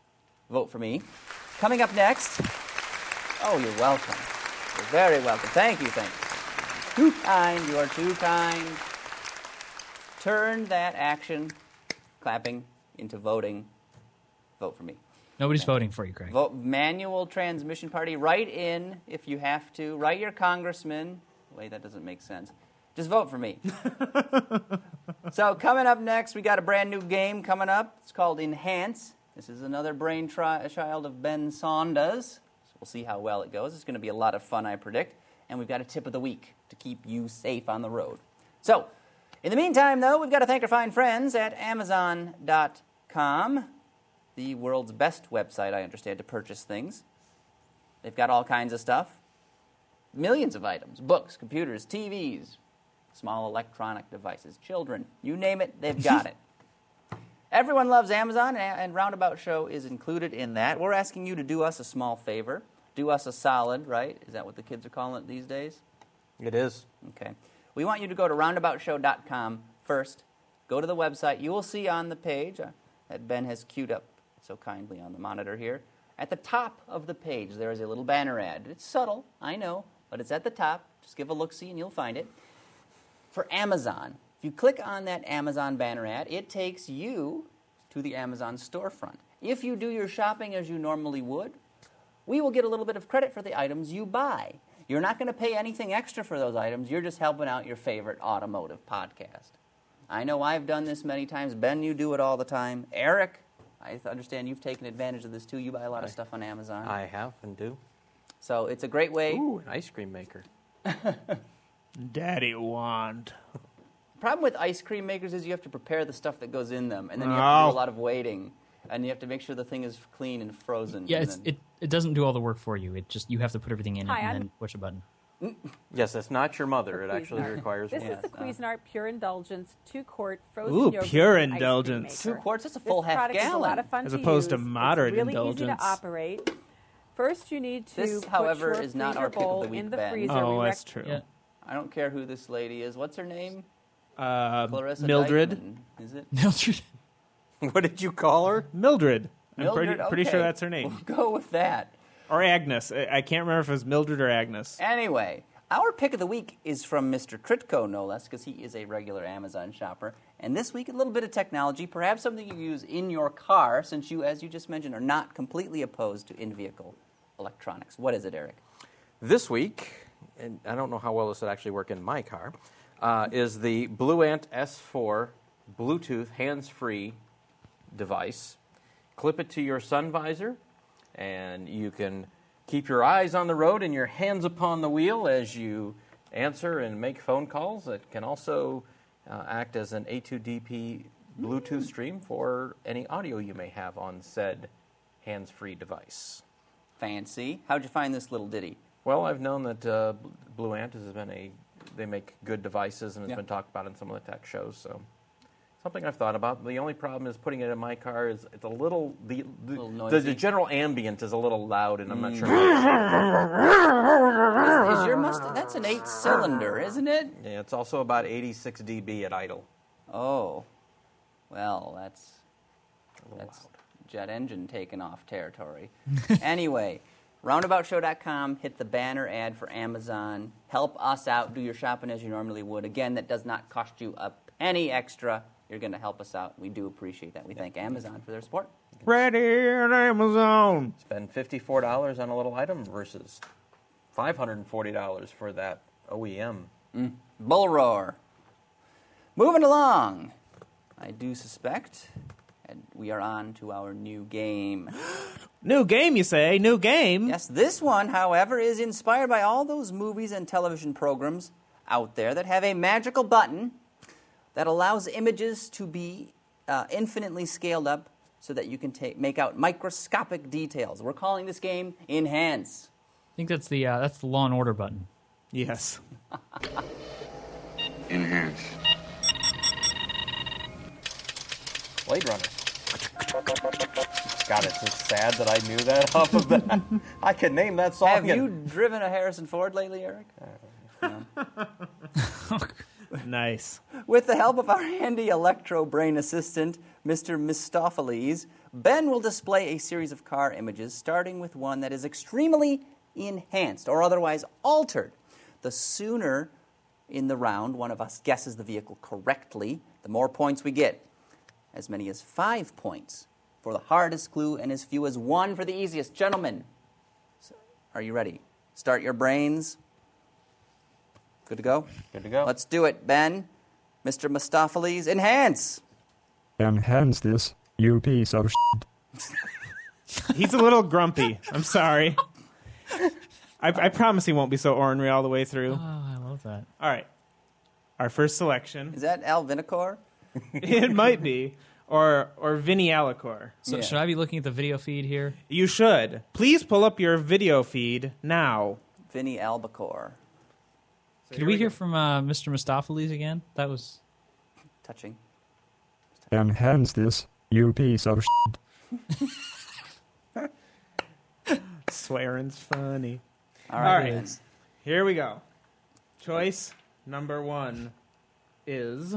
[SPEAKER 1] vote for me. Coming up next, oh, you're welcome. You're very welcome. Thank you, thank you. Too kind, you are too kind. Turn that action, clapping, into voting. Vote for me.
[SPEAKER 3] Nobody's voting for you, Craig.
[SPEAKER 1] Vote manual transmission party. Write in if you have to. Write your congressman. Wait, that doesn't make sense. Just vote for me. So coming up next, we got a brand new game coming up. It's called Enhance. This is another brain tri- child of Ben Saunders. So we'll see how well it goes. It's going to be a lot of fun, I predict. And we've got a tip of the week to keep you safe on the road. So, in the meantime, though, we've got to thank our fine friends at Amazon dot com, the world's best website, I understand, to purchase things. They've got all kinds of stuff. Millions of items, books, computers, T Vs, small electronic devices, children, you name it, they've got it. Everyone loves Amazon, and Roundabout Show is included in that. We're asking you to do us a small favor. Do us a solid, right? Is that what the kids are calling it these days?
[SPEAKER 2] It is.
[SPEAKER 1] Okay. We want you to go to roundabout show dot com first. Go to the website. You will see on the page uh, that Ben has queued up so kindly on the monitor here. At the top of the page, there is a little banner ad. It's subtle, I know, but it's at the top. Just give a look-see and you'll find it. For Amazon, if you click on that Amazon banner ad, it takes you to the Amazon storefront. If you do your shopping as you normally would, we will get a little bit of credit for the items you buy. You're not going to pay anything extra for those items. You're just helping out your favorite automotive podcast. I know I've done this many times. Ben, you do it all the time. Eric, I understand you've taken advantage of this too. You buy a lot of stuff on Amazon.
[SPEAKER 2] I have and do.
[SPEAKER 1] So it's a great way.
[SPEAKER 2] Ooh, an ice cream maker.
[SPEAKER 4] Daddy wand.
[SPEAKER 1] The problem with ice cream makers is you have to prepare the stuff that goes in them, and then you have to
[SPEAKER 4] Oh.
[SPEAKER 1] do a lot of waiting, and you have to make sure the thing is clean and frozen.
[SPEAKER 3] Yeah,
[SPEAKER 1] and
[SPEAKER 3] it's,
[SPEAKER 1] then-
[SPEAKER 3] it it doesn't do all the work for you. It just you have to put everything in
[SPEAKER 5] Hi,
[SPEAKER 3] it and
[SPEAKER 5] I'm-
[SPEAKER 3] then push a button.
[SPEAKER 2] Yes, that's not your mother. It actually
[SPEAKER 5] Cuisinart.
[SPEAKER 2] requires
[SPEAKER 5] This
[SPEAKER 2] one.
[SPEAKER 5] is the
[SPEAKER 1] Yes, uh,
[SPEAKER 5] Cuisinart Pure Indulgence two-quart frozen
[SPEAKER 4] Ooh,
[SPEAKER 5] yogurt
[SPEAKER 4] pure
[SPEAKER 5] ice cream
[SPEAKER 4] indulgence.
[SPEAKER 5] maker.
[SPEAKER 1] Two quarts? That's a
[SPEAKER 5] This
[SPEAKER 1] full half
[SPEAKER 5] product is a lot
[SPEAKER 1] gallon.
[SPEAKER 5] of fun
[SPEAKER 4] As
[SPEAKER 5] to
[SPEAKER 4] opposed to
[SPEAKER 5] use.
[SPEAKER 4] moderate
[SPEAKER 5] it's really
[SPEAKER 4] indulgence.
[SPEAKER 5] easy to operate. First, you need to
[SPEAKER 1] This,
[SPEAKER 5] put
[SPEAKER 1] however,
[SPEAKER 5] your
[SPEAKER 1] is not
[SPEAKER 5] freezer
[SPEAKER 1] our pick of
[SPEAKER 5] bowl
[SPEAKER 1] the week,
[SPEAKER 5] in the
[SPEAKER 1] Ben.
[SPEAKER 5] freezer.
[SPEAKER 4] Oh,
[SPEAKER 5] We
[SPEAKER 4] that's
[SPEAKER 5] rec-
[SPEAKER 4] true.
[SPEAKER 3] Yeah.
[SPEAKER 1] I don't care who this lady is. What's her name?
[SPEAKER 4] Uh,
[SPEAKER 1] Clarissa
[SPEAKER 4] Mildred.
[SPEAKER 1] Dykeman, is it?
[SPEAKER 3] Mildred.
[SPEAKER 2] What did you call her?
[SPEAKER 4] Mildred. I'm
[SPEAKER 1] Mildred?
[SPEAKER 4] pretty, pretty
[SPEAKER 1] Okay.
[SPEAKER 4] sure that's her name.
[SPEAKER 1] We'll go with that.
[SPEAKER 4] Or Agnes. I, I can't remember if it was Mildred or Agnes.
[SPEAKER 1] Anyway, our pick of the week is from Mister Tritko, no less, because he is a regular Amazon shopper. And this week, a little bit of technology, perhaps something you use in your car, since you, as you just mentioned, are not completely opposed to in-vehicle electronics. What is it, Eric?
[SPEAKER 2] This week, and I don't know how well this would actually work in my car, uh, is the Blue Ant S four Bluetooth hands-free device. Clip it to your sun visor, and you can keep your eyes on the road and your hands upon the wheel as you answer and make phone calls. It can also uh, act as an A two D P Bluetooth stream for any audio you may have on said hands-free device.
[SPEAKER 1] Fancy. How'd you find this little ditty?
[SPEAKER 2] Well, I've known that uh, Blue Ant has been a, they make good devices and it's
[SPEAKER 1] Yeah.
[SPEAKER 2] been talked about in some of the tech shows, so something I've thought about. The only problem is putting it in my car is it's a little, the, the,
[SPEAKER 1] Little
[SPEAKER 2] the,
[SPEAKER 1] noisy.
[SPEAKER 2] the general ambient is a little loud and I'm not sure.
[SPEAKER 1] Is, is your Mustang? That's an eight-cylinder, isn't it?
[SPEAKER 2] Yeah, it's also about eighty-six decibels at idle.
[SPEAKER 1] Oh, well, that's
[SPEAKER 2] A little
[SPEAKER 1] that's
[SPEAKER 2] loud.
[SPEAKER 1] jet engine taking off territory. Anyway, roundabout show dot com, hit the banner ad for Amazon. Help us out. Do your shopping as you normally would. Again, that does not cost you a penny extra. You're going to help us out. We do appreciate that. We thank Amazon for their support.
[SPEAKER 4] Ready at Amazon.
[SPEAKER 2] Spend fifty-four dollars on a little item versus five hundred forty dollars for that O E M.
[SPEAKER 1] Bull roar. Moving along, I do suspect, and we are on to our new game.
[SPEAKER 4] New game, you say? New game?
[SPEAKER 1] Yes, this one, however, is inspired by all those movies and television programs out there that have a magical button that allows images to be uh, infinitely scaled up so that you can ta- make out microscopic details. We're calling this game Enhance.
[SPEAKER 3] I think that's the uh, that's the Law and Order button.
[SPEAKER 4] Yes.
[SPEAKER 6] Enhance.
[SPEAKER 2] Blade Runner. God, it's just sad that I knew that off of that. I could name that song.
[SPEAKER 1] Have
[SPEAKER 2] in-
[SPEAKER 1] you driven a Harrison Ford lately, Eric?
[SPEAKER 4] Nice.
[SPEAKER 1] With the help of our handy electro brain assistant, Mister Mistopheles, Ben will display a series of car images, starting with one that is extremely enhanced or otherwise altered. The sooner in the round one of us guesses the vehicle correctly, the more points we get. As many as five points for the hardest clue and as few as one for the easiest. Gentlemen, are you ready? Start your brains. Good to go?
[SPEAKER 2] Good to go.
[SPEAKER 1] Let's do it, Ben. Mister Mistopheles, enhance.
[SPEAKER 6] Enhance this, you piece of shit.
[SPEAKER 4] He's a little grumpy. I'm sorry. I, I promise he won't be so ornery all the way through.
[SPEAKER 3] Oh, I love that.
[SPEAKER 4] All right. Our first selection.
[SPEAKER 1] Is that Al Vinicor?
[SPEAKER 4] It might be. Or or Vinny Alacor.
[SPEAKER 3] So
[SPEAKER 1] Yeah.
[SPEAKER 3] should I be looking at the video feed here?
[SPEAKER 4] You should. Please pull up your video feed now.
[SPEAKER 1] Vinny Albacore.
[SPEAKER 3] Could we hear from uh, Mister Mistopheles again? That was...
[SPEAKER 1] Touching.
[SPEAKER 6] Enhance this, you piece of shit.
[SPEAKER 4] Swearing's funny.
[SPEAKER 1] All right.
[SPEAKER 4] All right.
[SPEAKER 1] Ben.
[SPEAKER 4] Here we go. Choice number one is...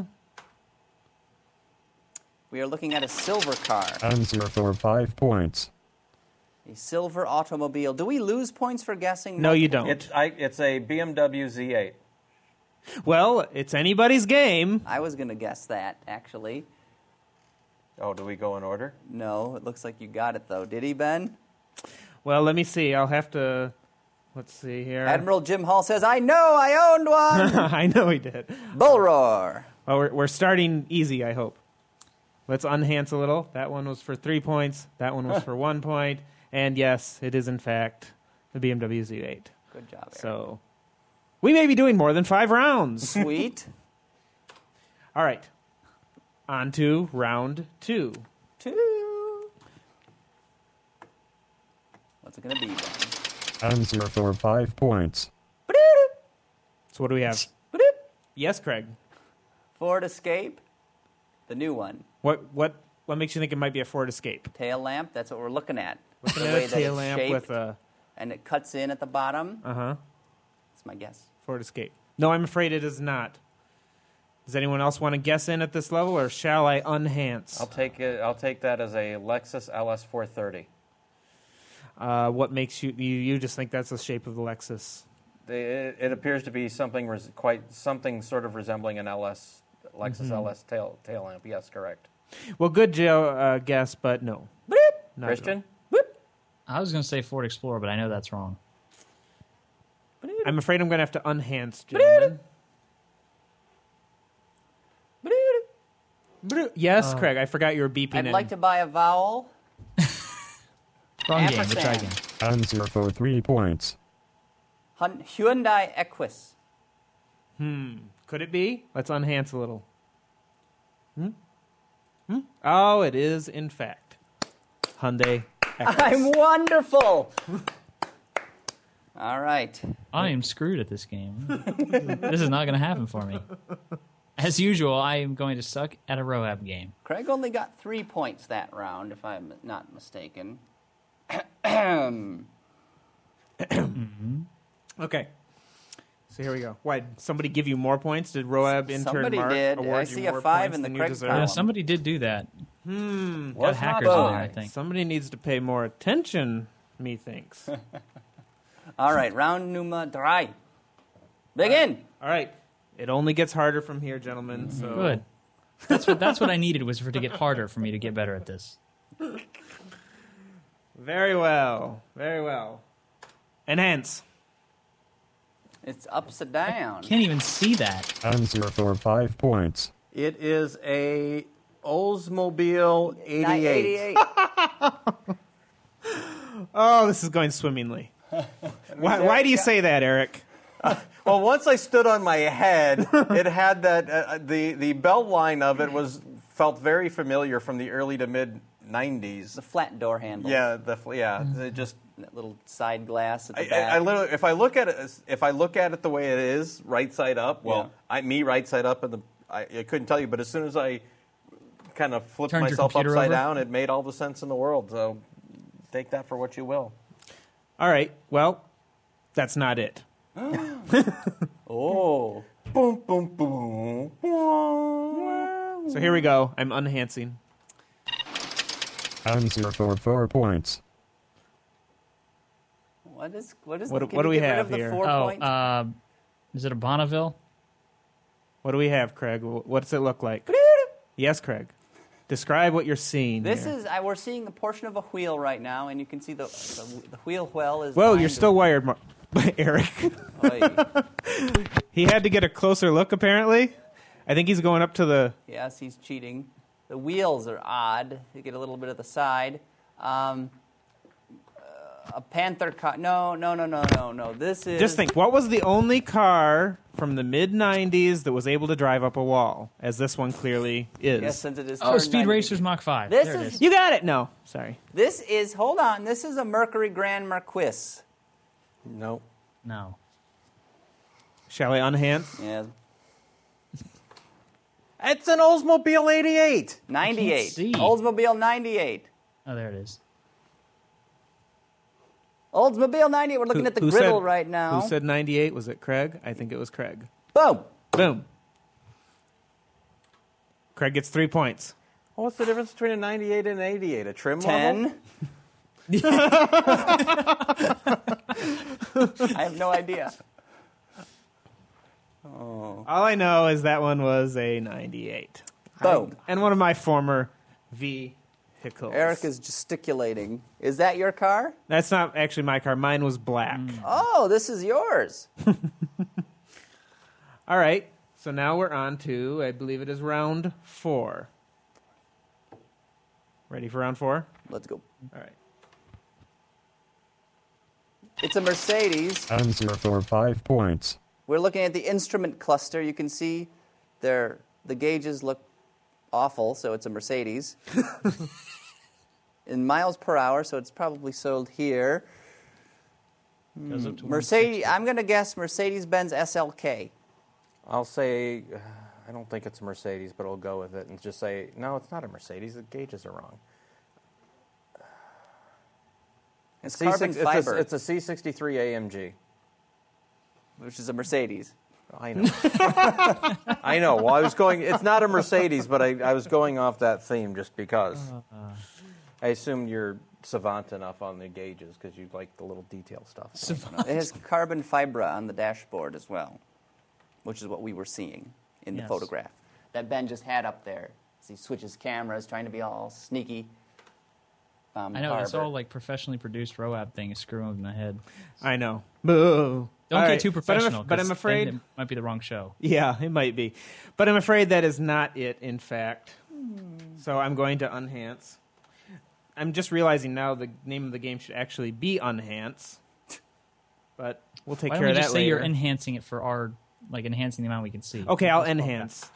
[SPEAKER 1] We are looking at a silver car.
[SPEAKER 6] Answer for five points.
[SPEAKER 1] A silver automobile. Do we lose points for guessing?
[SPEAKER 4] No, you don't.
[SPEAKER 2] It's I, it's a B M W Z eight.
[SPEAKER 4] Well, it's anybody's game.
[SPEAKER 1] I was going to guess that, actually.
[SPEAKER 2] Oh, do we go in order?
[SPEAKER 1] No, it looks like you got it, though. Did he, Ben?
[SPEAKER 4] Well, let me see. I'll have to... Let's see here.
[SPEAKER 1] Admiral Jim Hall says, I know, I owned one.
[SPEAKER 4] I know he did.
[SPEAKER 1] Bull roar.
[SPEAKER 4] Well, we're, we're starting easy, I hope. Let's unhance a little. That one was for three points. That one was for one point. And yes, it is in fact the B M W Z eight.
[SPEAKER 1] Good job, Eric.
[SPEAKER 4] So we may be doing more than five rounds.
[SPEAKER 1] Sweet.
[SPEAKER 4] All right. On to round two.
[SPEAKER 1] Two. What's it going to be, Ben?
[SPEAKER 6] Answer for five points.
[SPEAKER 4] So what do we have? Yes, Craig.
[SPEAKER 1] Ford Escape. The new one.
[SPEAKER 4] What what what makes you think it might be a Ford Escape?
[SPEAKER 1] Tail lamp. That's what we're looking at.
[SPEAKER 4] Looking
[SPEAKER 1] The
[SPEAKER 4] at
[SPEAKER 1] way
[SPEAKER 4] a
[SPEAKER 1] that
[SPEAKER 4] tail
[SPEAKER 1] it's
[SPEAKER 4] lamp
[SPEAKER 1] shaped,
[SPEAKER 4] with a
[SPEAKER 1] and it cuts in at the bottom.
[SPEAKER 4] uh huh
[SPEAKER 1] That's my guess.
[SPEAKER 4] Ford Escape. No, I'm afraid it is not. Does anyone else want to guess in at this level, or shall I unhance?
[SPEAKER 2] I'll take it. I'll take that as a Lexus L S four thirty.
[SPEAKER 4] Uh, what makes you, you you just think that's the shape of the Lexus?
[SPEAKER 2] They, it, it appears to be something res, quite something sort of resembling an L S Lexus
[SPEAKER 4] Mm-hmm.
[SPEAKER 2] L S tail tail lamp. Yes, correct.
[SPEAKER 4] Well, good Joe uh, guess, but no. Not at all.
[SPEAKER 2] Christian.
[SPEAKER 3] I was going to say Ford Explorer, but I know that's wrong.
[SPEAKER 4] I'm afraid I'm going to have to unhance, gentlemen. Yes, Craig, I forgot you were beeping
[SPEAKER 1] I'd
[SPEAKER 4] in.
[SPEAKER 1] like to buy a vowel.
[SPEAKER 3] Wrong game, but try
[SPEAKER 1] Ampersand.
[SPEAKER 3] again.
[SPEAKER 6] Answer for three points.
[SPEAKER 1] Hun- Hyundai Equus.
[SPEAKER 4] Could it be? Let's unhance a little. Hmm? Hmm? Oh, it is, in fact. Hyundai Equus.
[SPEAKER 1] I'm wonderful. All right.
[SPEAKER 3] I am screwed at this game. This is not going to happen for me. As usual, I am going to suck at a Roab game.
[SPEAKER 1] Craig only got three points that round, if I'm not mistaken.
[SPEAKER 4] Okay. So here we go. Why, did somebody give you more points? Did Roab intern
[SPEAKER 1] Somebody
[SPEAKER 4] Mark
[SPEAKER 1] did.
[SPEAKER 4] award
[SPEAKER 1] I
[SPEAKER 4] you
[SPEAKER 1] see a
[SPEAKER 4] more
[SPEAKER 1] five
[SPEAKER 4] points
[SPEAKER 1] in the
[SPEAKER 4] than you
[SPEAKER 1] Craig
[SPEAKER 4] deserve?
[SPEAKER 3] Yeah,
[SPEAKER 1] column.
[SPEAKER 3] somebody did do that.
[SPEAKER 4] Hmm.
[SPEAKER 3] Got
[SPEAKER 2] Was
[SPEAKER 3] hackers
[SPEAKER 2] not
[SPEAKER 3] in there, I
[SPEAKER 2] I.
[SPEAKER 3] think.
[SPEAKER 4] Somebody needs to pay more attention, methinks.
[SPEAKER 1] All right, round number drei. Begin.
[SPEAKER 4] All right. It only gets harder from here, gentlemen. So
[SPEAKER 3] Good. That's what that's what I needed was for it to get harder for me to get better at this.
[SPEAKER 4] Very well. Very well. Enhance.
[SPEAKER 1] It's upside down.
[SPEAKER 3] Can't even see that.
[SPEAKER 6] Answer for five points.
[SPEAKER 2] It is a Oldsmobile
[SPEAKER 1] Nine
[SPEAKER 2] eighty-eight.
[SPEAKER 4] Oh, this is going swimmingly. why, why do you say that, Eric?
[SPEAKER 2] Well, once I stood on my head, it had that uh, the the belt line of it was felt very familiar from the early to mid nineties.
[SPEAKER 1] The flat door handle.
[SPEAKER 2] Yeah, the yeah, it just
[SPEAKER 1] That little side glass at the
[SPEAKER 2] I,
[SPEAKER 1] back.
[SPEAKER 2] I, I literally, if I look at it, if I look at it the way it is, right side up. Well,
[SPEAKER 1] Yeah.
[SPEAKER 2] I me right side up, and the I, I couldn't tell you, but as soon as I kind of flipped
[SPEAKER 3] Turned your
[SPEAKER 2] myself
[SPEAKER 3] computer
[SPEAKER 2] upside
[SPEAKER 3] over?
[SPEAKER 2] down, it made all the sense in the world. So take that for what you will.
[SPEAKER 4] All right. Well, that's not it.
[SPEAKER 1] Oh.
[SPEAKER 2] Boom, boom, boom.
[SPEAKER 4] So here we go. I'm unhancing.
[SPEAKER 6] Answer for four points.
[SPEAKER 1] What is what is?
[SPEAKER 4] What-
[SPEAKER 1] the, can
[SPEAKER 4] what do
[SPEAKER 1] you
[SPEAKER 4] we
[SPEAKER 1] get rid
[SPEAKER 4] have
[SPEAKER 1] of the
[SPEAKER 4] here?
[SPEAKER 1] Four
[SPEAKER 3] Oh,
[SPEAKER 1] point?
[SPEAKER 3] uh, is it a Bonneville?
[SPEAKER 4] What do we have, Craig? Wh- What's it look like? Yes, Craig. Describe what you're seeing
[SPEAKER 1] This
[SPEAKER 4] here.
[SPEAKER 1] is I, we're seeing a portion of a wheel right now, and you can see the the, the wheel well is.
[SPEAKER 4] Whoa,
[SPEAKER 1] lined
[SPEAKER 4] you're still wired, Mar- Eric.
[SPEAKER 1] with- Oy.
[SPEAKER 4] He had to get a closer look, apparently. I think he's going up to the...
[SPEAKER 1] Yes, he's cheating. The wheels are odd. You get a little bit of the side. Um, uh, a Panther car. No, no, no, no, no, no. This is.
[SPEAKER 4] Just think, what was the only car from the mid nineties that was able to drive up a wall, as this one clearly is?
[SPEAKER 1] Yes, since it is.
[SPEAKER 3] Oh,
[SPEAKER 1] turned
[SPEAKER 3] Speed
[SPEAKER 1] ninety
[SPEAKER 3] Racers
[SPEAKER 1] degrees.
[SPEAKER 3] Mach five.
[SPEAKER 1] This
[SPEAKER 3] there it
[SPEAKER 1] is-
[SPEAKER 3] is.
[SPEAKER 4] You got it. No, sorry.
[SPEAKER 1] This is. Hold on. This is a Mercury Grand Marquis.
[SPEAKER 2] No.
[SPEAKER 3] No.
[SPEAKER 4] Shall I unhance?
[SPEAKER 1] Yeah.
[SPEAKER 2] It's an Oldsmobile eighty-eight.
[SPEAKER 1] ninety-eight.
[SPEAKER 3] see.
[SPEAKER 1] Oldsmobile ninety-eight.
[SPEAKER 3] Oh, there it is.
[SPEAKER 1] Oldsmobile ninety-eight. We're looking
[SPEAKER 4] Who-
[SPEAKER 1] at the
[SPEAKER 4] who
[SPEAKER 1] griddle
[SPEAKER 4] said-
[SPEAKER 1] right now.
[SPEAKER 4] Who said ninety-eight? Was it Craig? I think it was Craig.
[SPEAKER 1] Boom.
[SPEAKER 4] Boom. Craig gets three points.
[SPEAKER 2] Well, what's the difference between a ninety-eight and an eighty-eight? A trim level?
[SPEAKER 1] Ten. I have no idea. Oh.
[SPEAKER 4] All I know is that one was a ninety-eight.
[SPEAKER 1] Boom.
[SPEAKER 4] And one of my former vehicles.
[SPEAKER 1] Eric is gesticulating. Is that your car?
[SPEAKER 4] That's not actually my car. Mine was black.
[SPEAKER 1] Oh, this is yours.
[SPEAKER 4] All right. So now we're on to, I believe it is round four. Ready for round four?
[SPEAKER 1] Let's go.
[SPEAKER 4] All right.
[SPEAKER 1] It's a Mercedes.
[SPEAKER 6] Answer for five points.
[SPEAKER 1] We're looking at the instrument cluster. You can see there the gauges look awful, so it's a Mercedes. In miles per hour, so it's probably sold here.
[SPEAKER 3] Goes up to
[SPEAKER 1] Mercedes. I'm going to guess Mercedes-Benz S L K.
[SPEAKER 2] I'll say, uh, I don't think it's a Mercedes, but I'll go with it and just say, no, it's not a Mercedes. The gauges are wrong.
[SPEAKER 1] It's
[SPEAKER 2] C
[SPEAKER 1] carbon
[SPEAKER 2] six,
[SPEAKER 1] fiber,
[SPEAKER 2] It's a, it's a C sixty-three A M G.
[SPEAKER 1] which is a Mercedes.
[SPEAKER 2] I know. I know. Well, I was going, it's not a Mercedes, but I, I was going off that theme just because. I assumed you're savant enough on the gauges because you like the little detail stuff.
[SPEAKER 1] It has carbon fiber on the dashboard as well, which is what we were seeing in the
[SPEAKER 3] Yes.
[SPEAKER 1] photograph that Ben just had up there. As he switches cameras, trying to be all sneaky. Um,
[SPEAKER 3] I know, it's
[SPEAKER 1] Barber.
[SPEAKER 3] all like professionally produced Roab thing is screwing in the head.
[SPEAKER 4] I know. Boo.
[SPEAKER 3] Don't
[SPEAKER 4] All
[SPEAKER 3] get
[SPEAKER 4] right.
[SPEAKER 3] too
[SPEAKER 4] But I'm af-
[SPEAKER 3] professional.
[SPEAKER 4] But
[SPEAKER 3] 'cause
[SPEAKER 4] I'm
[SPEAKER 3] then
[SPEAKER 4] afraid.
[SPEAKER 3] it might be the wrong show.
[SPEAKER 4] Yeah, it might be. But I'm afraid that is not it, in fact. So I'm going to unhance. I'm just realizing now the name of the game should actually be Unhance. But we'll take
[SPEAKER 3] Why
[SPEAKER 4] care
[SPEAKER 3] don't we
[SPEAKER 4] of that
[SPEAKER 3] just say
[SPEAKER 4] later.
[SPEAKER 3] you're enhancing it for our, like enhancing the amount we can see?
[SPEAKER 4] Okay, I'll
[SPEAKER 3] Just call it
[SPEAKER 4] enhance.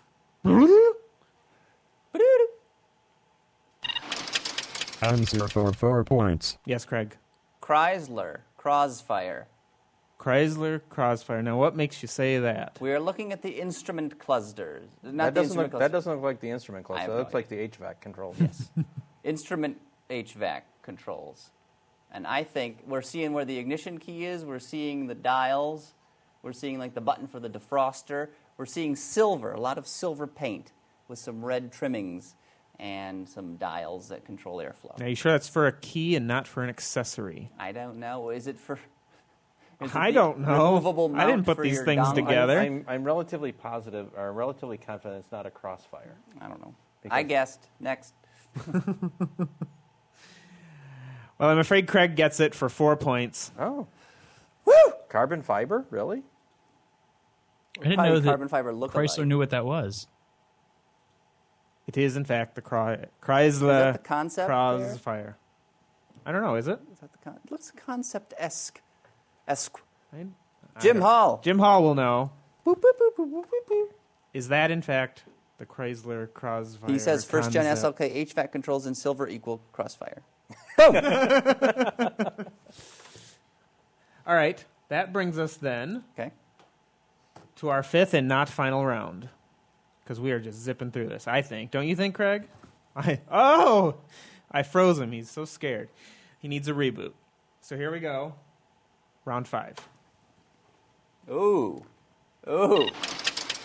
[SPEAKER 6] Answer for four points.
[SPEAKER 4] Yes, Craig.
[SPEAKER 1] Chrysler Crossfire.
[SPEAKER 4] Chrysler Crossfire. Now, what makes you say that?
[SPEAKER 1] We are looking at the instrument clusters. Not
[SPEAKER 2] That
[SPEAKER 1] the
[SPEAKER 2] doesn't,
[SPEAKER 1] instrument
[SPEAKER 2] look,
[SPEAKER 1] cluster.
[SPEAKER 2] that doesn't look like the instrument
[SPEAKER 1] I
[SPEAKER 2] cluster.
[SPEAKER 1] have
[SPEAKER 2] That
[SPEAKER 1] no
[SPEAKER 2] looks like the H V A C controls.
[SPEAKER 1] Yes. Instrument H V A C controls. And I think we're seeing where the ignition key is. We're seeing the dials. We're seeing like the button for the defroster. We're seeing silver, a lot of silver paint with some red trimmings and some dials that control airflow.
[SPEAKER 4] Are you sure that's for a key and not for an accessory?
[SPEAKER 1] I don't know. Is it for... is it
[SPEAKER 4] I
[SPEAKER 1] the
[SPEAKER 4] don't know.
[SPEAKER 1] removable
[SPEAKER 4] I didn't
[SPEAKER 1] mount
[SPEAKER 4] put
[SPEAKER 1] for
[SPEAKER 4] these
[SPEAKER 1] your
[SPEAKER 4] things
[SPEAKER 1] dongle?
[SPEAKER 4] together.
[SPEAKER 2] I'm, I'm relatively positive, or relatively confident it's not a Crossfire.
[SPEAKER 1] I don't know.
[SPEAKER 2] Because-
[SPEAKER 1] I guessed. Next.
[SPEAKER 4] Well, I'm afraid Craig gets it for four points.
[SPEAKER 2] Oh. Woo! Carbon fiber? Really?
[SPEAKER 3] I didn't
[SPEAKER 1] How
[SPEAKER 3] know
[SPEAKER 1] did
[SPEAKER 3] that
[SPEAKER 1] carbon fiber look
[SPEAKER 3] Chrysler
[SPEAKER 1] alike?
[SPEAKER 3] knew what that was.
[SPEAKER 4] It is, in fact, the Chry-
[SPEAKER 1] Is
[SPEAKER 4] Chrysler
[SPEAKER 1] that the concept there?
[SPEAKER 4] Crossfire. I don't know, is it?
[SPEAKER 1] Is that the con- it looks concept-esque. Esque.
[SPEAKER 4] I- I
[SPEAKER 1] Jim
[SPEAKER 4] don't-
[SPEAKER 1] Hall.
[SPEAKER 4] Jim Hall will know.
[SPEAKER 1] Boop, boop, boop, boop, boop, boop, boop.
[SPEAKER 4] Is that, in fact, the Chrysler Crossfire?
[SPEAKER 1] He says first gen
[SPEAKER 4] concept?
[SPEAKER 1] S L K H V A C controls in silver equal Crossfire.
[SPEAKER 4] All right. That brings us then
[SPEAKER 1] Okay.
[SPEAKER 4] to our fifth and not final round. Because we are just zipping through this, I think. Don't you think, Craig? I, oh! I froze him. He's so scared. He needs a reboot. So here we go. Round five.
[SPEAKER 1] Ooh. Ooh.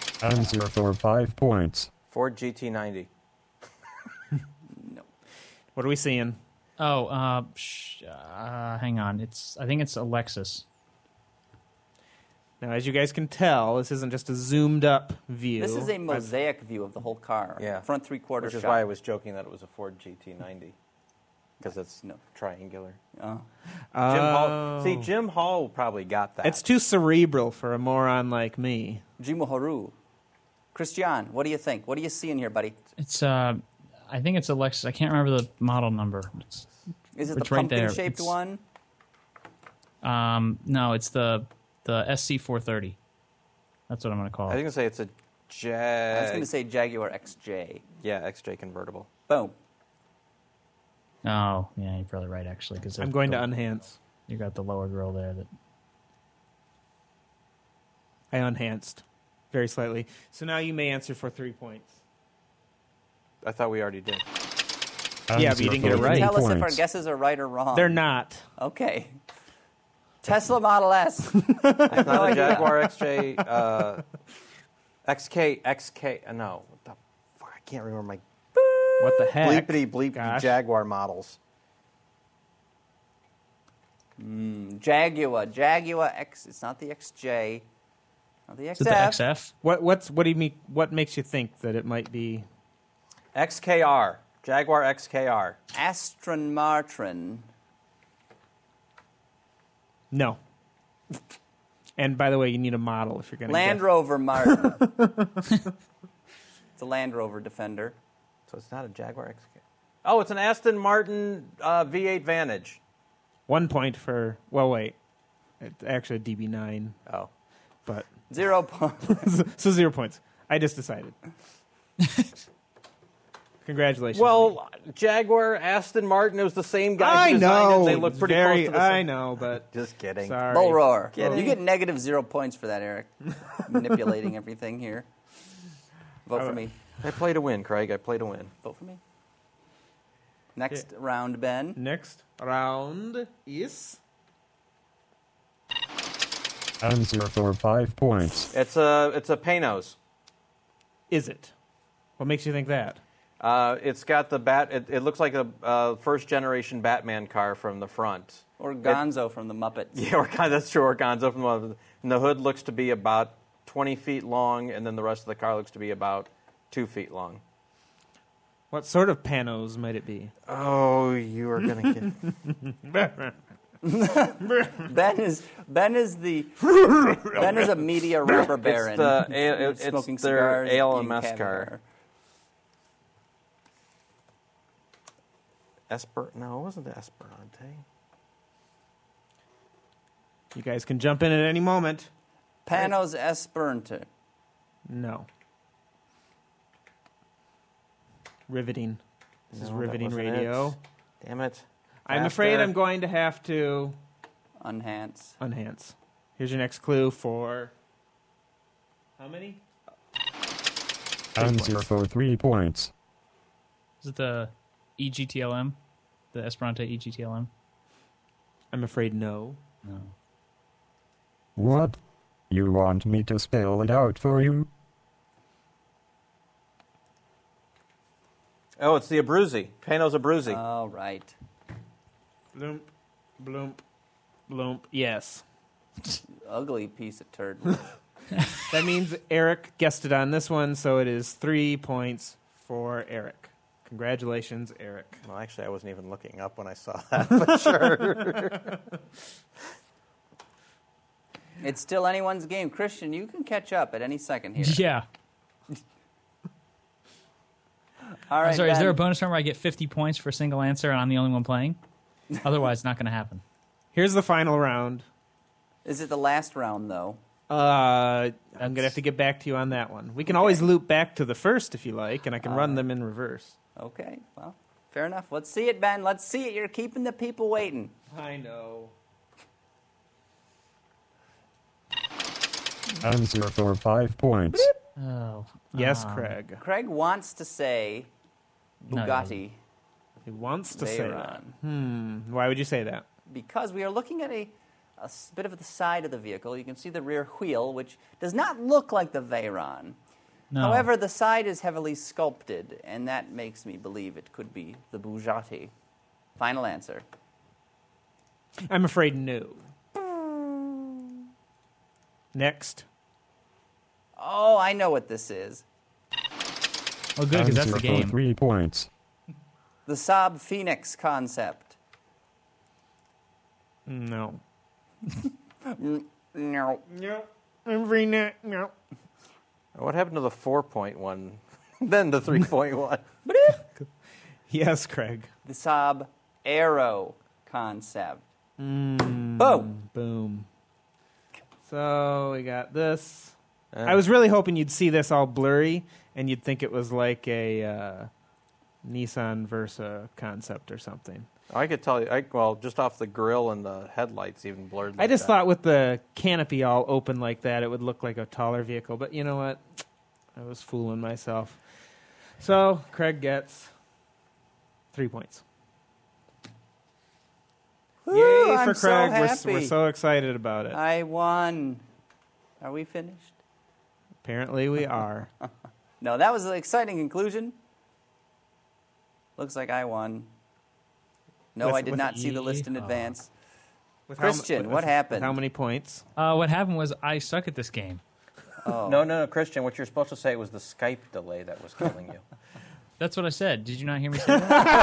[SPEAKER 6] Answer for five points.
[SPEAKER 2] Ford G T ninety.
[SPEAKER 1] No.
[SPEAKER 4] What are we seeing?
[SPEAKER 3] Oh, uh, sh- uh, hang on. It's I think it's a Lexus.
[SPEAKER 4] Now, as you guys can tell, this isn't just a zoomed up view.
[SPEAKER 1] This is a mosaic view of the whole car.
[SPEAKER 2] Yeah.
[SPEAKER 1] Front three quarter
[SPEAKER 2] Which is
[SPEAKER 1] shot.
[SPEAKER 2] why I was joking that it was a Ford G T ninety. Because it's
[SPEAKER 1] No.
[SPEAKER 2] triangular.
[SPEAKER 1] Oh.
[SPEAKER 4] Oh.
[SPEAKER 2] Jim Hall. See, Jim Hall probably got that.
[SPEAKER 4] It's too cerebral for a moron like me.
[SPEAKER 1] Jimo Haru. Christian, what do you think? What do you see in here, buddy?
[SPEAKER 3] It's uh, I think it's a Lexus. I can't remember the model number. It's,
[SPEAKER 1] Is it
[SPEAKER 3] It's
[SPEAKER 1] the
[SPEAKER 3] right there.
[SPEAKER 1] pumpkin-shaped
[SPEAKER 3] It's-
[SPEAKER 1] one?
[SPEAKER 3] um, no, it's the the S C four thirty. That's what I'm going to call
[SPEAKER 2] I
[SPEAKER 3] it.
[SPEAKER 2] think I'd say it's a
[SPEAKER 1] I was
[SPEAKER 2] Jag.
[SPEAKER 1] going to say Jaguar X J.
[SPEAKER 2] Yeah, X J convertible.
[SPEAKER 1] Boom.
[SPEAKER 3] Oh, yeah, you're probably right actually. Because
[SPEAKER 4] I'm going to unhance.
[SPEAKER 3] You got the lower grill there. That
[SPEAKER 4] I unhanced very slightly. So now you may answer for three points.
[SPEAKER 2] I thought we already did.
[SPEAKER 4] Yeah, but you didn't get it
[SPEAKER 1] Can you
[SPEAKER 4] right.
[SPEAKER 1] tell us if our
[SPEAKER 6] Points.
[SPEAKER 1] guesses are right or wrong?
[SPEAKER 4] They're not.
[SPEAKER 1] Okay. Tesla Model S.
[SPEAKER 2] It's not a
[SPEAKER 1] idea.
[SPEAKER 2] Jaguar X J. Uh, X K. X K. Uh, no. What the fuck? I can't remember my
[SPEAKER 4] What the heck?
[SPEAKER 2] bleepity bleepity
[SPEAKER 4] Gosh.
[SPEAKER 2] Jaguar models.
[SPEAKER 1] Jaguar. Jaguar X. It's not the X J. Not the
[SPEAKER 3] is it the
[SPEAKER 1] X F.
[SPEAKER 3] X F?
[SPEAKER 4] What what's what do you mean? What makes you think that it might be?
[SPEAKER 2] X K R. Jaguar X K R.
[SPEAKER 1] Aston Martin.
[SPEAKER 4] No. And by the way, you need a model if you're going to
[SPEAKER 1] Land
[SPEAKER 4] guess.
[SPEAKER 1] Rover Martin. It's a Land Rover Defender.
[SPEAKER 2] So it's not a Jaguar X K. Oh, it's an Aston Martin uh, V eight Vantage.
[SPEAKER 4] One point for. Well, wait. It's actually a D B nine,
[SPEAKER 2] Oh.
[SPEAKER 4] but
[SPEAKER 1] Zero points.
[SPEAKER 4] so zero points. I just decided. Congratulations.
[SPEAKER 2] Well, Jaguar, Aston Martin, it was the same guy.
[SPEAKER 4] I
[SPEAKER 2] who designed
[SPEAKER 4] know.
[SPEAKER 2] it. They look
[SPEAKER 4] it's
[SPEAKER 2] pretty
[SPEAKER 4] very,
[SPEAKER 2] close to the
[SPEAKER 4] I
[SPEAKER 2] same.
[SPEAKER 4] know, but
[SPEAKER 2] Just kidding.
[SPEAKER 4] sorry.
[SPEAKER 1] Bull roar.
[SPEAKER 2] Kidding.
[SPEAKER 1] You get negative zero points for that, Eric. Manipulating everything here. Vote for me.
[SPEAKER 2] I play to win, Craig. I play to win.
[SPEAKER 1] Vote for me. Next round, Ben.
[SPEAKER 4] Next round is
[SPEAKER 6] Answer for five points.
[SPEAKER 2] It's a it's a Panos.
[SPEAKER 4] is it? What makes you think that?
[SPEAKER 2] Uh, it's got the bat. It, it looks like a uh, first generation Batman car from the front.
[SPEAKER 1] Or Gonzo from the Muppets.
[SPEAKER 2] Yeah, or kind that's true. Or Gonzo from the, and the hood looks to be about twenty feet long, and then the rest of the car looks to be about two feet long.
[SPEAKER 4] What sort of panos might it be?
[SPEAKER 2] Oh, you are gonna get.
[SPEAKER 1] Ben is Ben is the Ben is a media rubber baron.
[SPEAKER 2] It's the a- it's
[SPEAKER 1] smoking
[SPEAKER 2] their
[SPEAKER 1] cigars,
[SPEAKER 2] A L
[SPEAKER 1] eating
[SPEAKER 2] M S
[SPEAKER 1] caviar.
[SPEAKER 2] car. Esper? No, it wasn't the Esperante.
[SPEAKER 4] You guys can jump in at any moment.
[SPEAKER 1] Panos Esperante.
[SPEAKER 4] No. Riveting. This is
[SPEAKER 2] No, that
[SPEAKER 4] riveting
[SPEAKER 2] wasn't
[SPEAKER 4] radio.
[SPEAKER 2] it. Damn it!
[SPEAKER 4] I'm afraid
[SPEAKER 2] Faster.
[SPEAKER 4] I'm going to have to
[SPEAKER 1] Unhance.
[SPEAKER 4] unhance. Here's your next clue for how many?
[SPEAKER 6] Answer for three points.
[SPEAKER 3] Is it the E G T L M? The Esperante E G T L M?
[SPEAKER 4] I'm afraid no.
[SPEAKER 3] No.
[SPEAKER 6] What? You want me to spell it out for you?
[SPEAKER 2] Oh, it's the Abruzzi. Panos Abruzzi.
[SPEAKER 1] All right.
[SPEAKER 4] Bloomp, bloomp, bloomp. Yes.
[SPEAKER 1] Ugly piece of turd.
[SPEAKER 4] That means Eric guessed it on this one, so it is three points for Eric. Congratulations, Eric.
[SPEAKER 2] well, actually, I wasn't even looking up when I saw that. But sure.
[SPEAKER 1] It's still anyone's game. Christian, you can catch up at any second here.
[SPEAKER 3] Yeah.
[SPEAKER 1] All right.
[SPEAKER 3] I'm sorry, is there a
[SPEAKER 1] Ben.
[SPEAKER 3] bonus round where I get fifty points for a single answer and I'm the only one playing? Otherwise, it's not going to happen.
[SPEAKER 4] Here's the final round.
[SPEAKER 1] Is it the last round though?
[SPEAKER 4] Uh, I'm
[SPEAKER 3] That's-
[SPEAKER 4] going to have to get back to you on that one. We can always loop back to the first if you like, and I can run them in reverse.
[SPEAKER 1] Okay. Well, fair enough. Let's see it, Ben. Let's see it. You're keeping the people waiting.
[SPEAKER 4] I know.
[SPEAKER 6] Answer for five points.
[SPEAKER 3] Oh.
[SPEAKER 4] Yes,
[SPEAKER 3] um,
[SPEAKER 4] Craig.
[SPEAKER 1] Craig wants to say
[SPEAKER 3] No, he
[SPEAKER 1] Bugatti
[SPEAKER 4] He wants to say that.
[SPEAKER 1] Veyron
[SPEAKER 4] Hmm. Why would you say that?
[SPEAKER 1] because we are looking at a, a s- bit of the side of the vehicle. You can see the rear wheel, which does not look like the Veyron.
[SPEAKER 3] No.
[SPEAKER 1] However, the side is heavily sculpted, and that makes me believe it could be the Bugatti. Final answer.
[SPEAKER 4] I'm afraid no. Next.
[SPEAKER 1] Oh, I know what this is.
[SPEAKER 3] Oh, good, because that's
[SPEAKER 6] Answer
[SPEAKER 3] the game.
[SPEAKER 6] for three points.
[SPEAKER 1] The Saab Phoenix concept.
[SPEAKER 4] No.
[SPEAKER 1] No.
[SPEAKER 4] No. I'm afraid not. No.
[SPEAKER 2] What happened to the four point one? Then the three point one.
[SPEAKER 4] Yes, Craig.
[SPEAKER 1] The Saab Aero concept.
[SPEAKER 4] Mm,
[SPEAKER 1] Boom.
[SPEAKER 4] Boom. So we got this.
[SPEAKER 2] Uh,
[SPEAKER 4] I was really hoping you'd see this all blurry and you'd think it was like a uh, Nissan Versa concept or something.
[SPEAKER 2] I could tell you, I, well, just off the grill and the headlights even blurred like
[SPEAKER 4] I just
[SPEAKER 2] that.
[SPEAKER 4] thought with the canopy all open like that, it would look like a taller vehicle. But you know what? I was fooling myself. So Craig gets three points.
[SPEAKER 1] Woo,
[SPEAKER 4] Yay
[SPEAKER 1] I'm
[SPEAKER 4] for
[SPEAKER 1] so
[SPEAKER 4] Craig. we're,
[SPEAKER 1] happy.
[SPEAKER 4] we're so excited about it.
[SPEAKER 1] I won. Are we finished?
[SPEAKER 4] Apparently we are.
[SPEAKER 1] No, that was an exciting conclusion. Looks like I won. No,
[SPEAKER 4] With-
[SPEAKER 1] I did
[SPEAKER 4] with
[SPEAKER 1] not see the list in
[SPEAKER 3] Yeehaw.
[SPEAKER 1] advance.
[SPEAKER 4] With how mu-
[SPEAKER 1] Christian,
[SPEAKER 4] with-
[SPEAKER 1] what
[SPEAKER 4] with
[SPEAKER 1] happened?
[SPEAKER 4] How many points?
[SPEAKER 3] Uh, what happened was I suck at this game.
[SPEAKER 1] Oh.
[SPEAKER 2] No, no, no, Christian, what you're supposed to say was the Skype delay that was killing you.
[SPEAKER 3] That's what I said. Did you not hear me say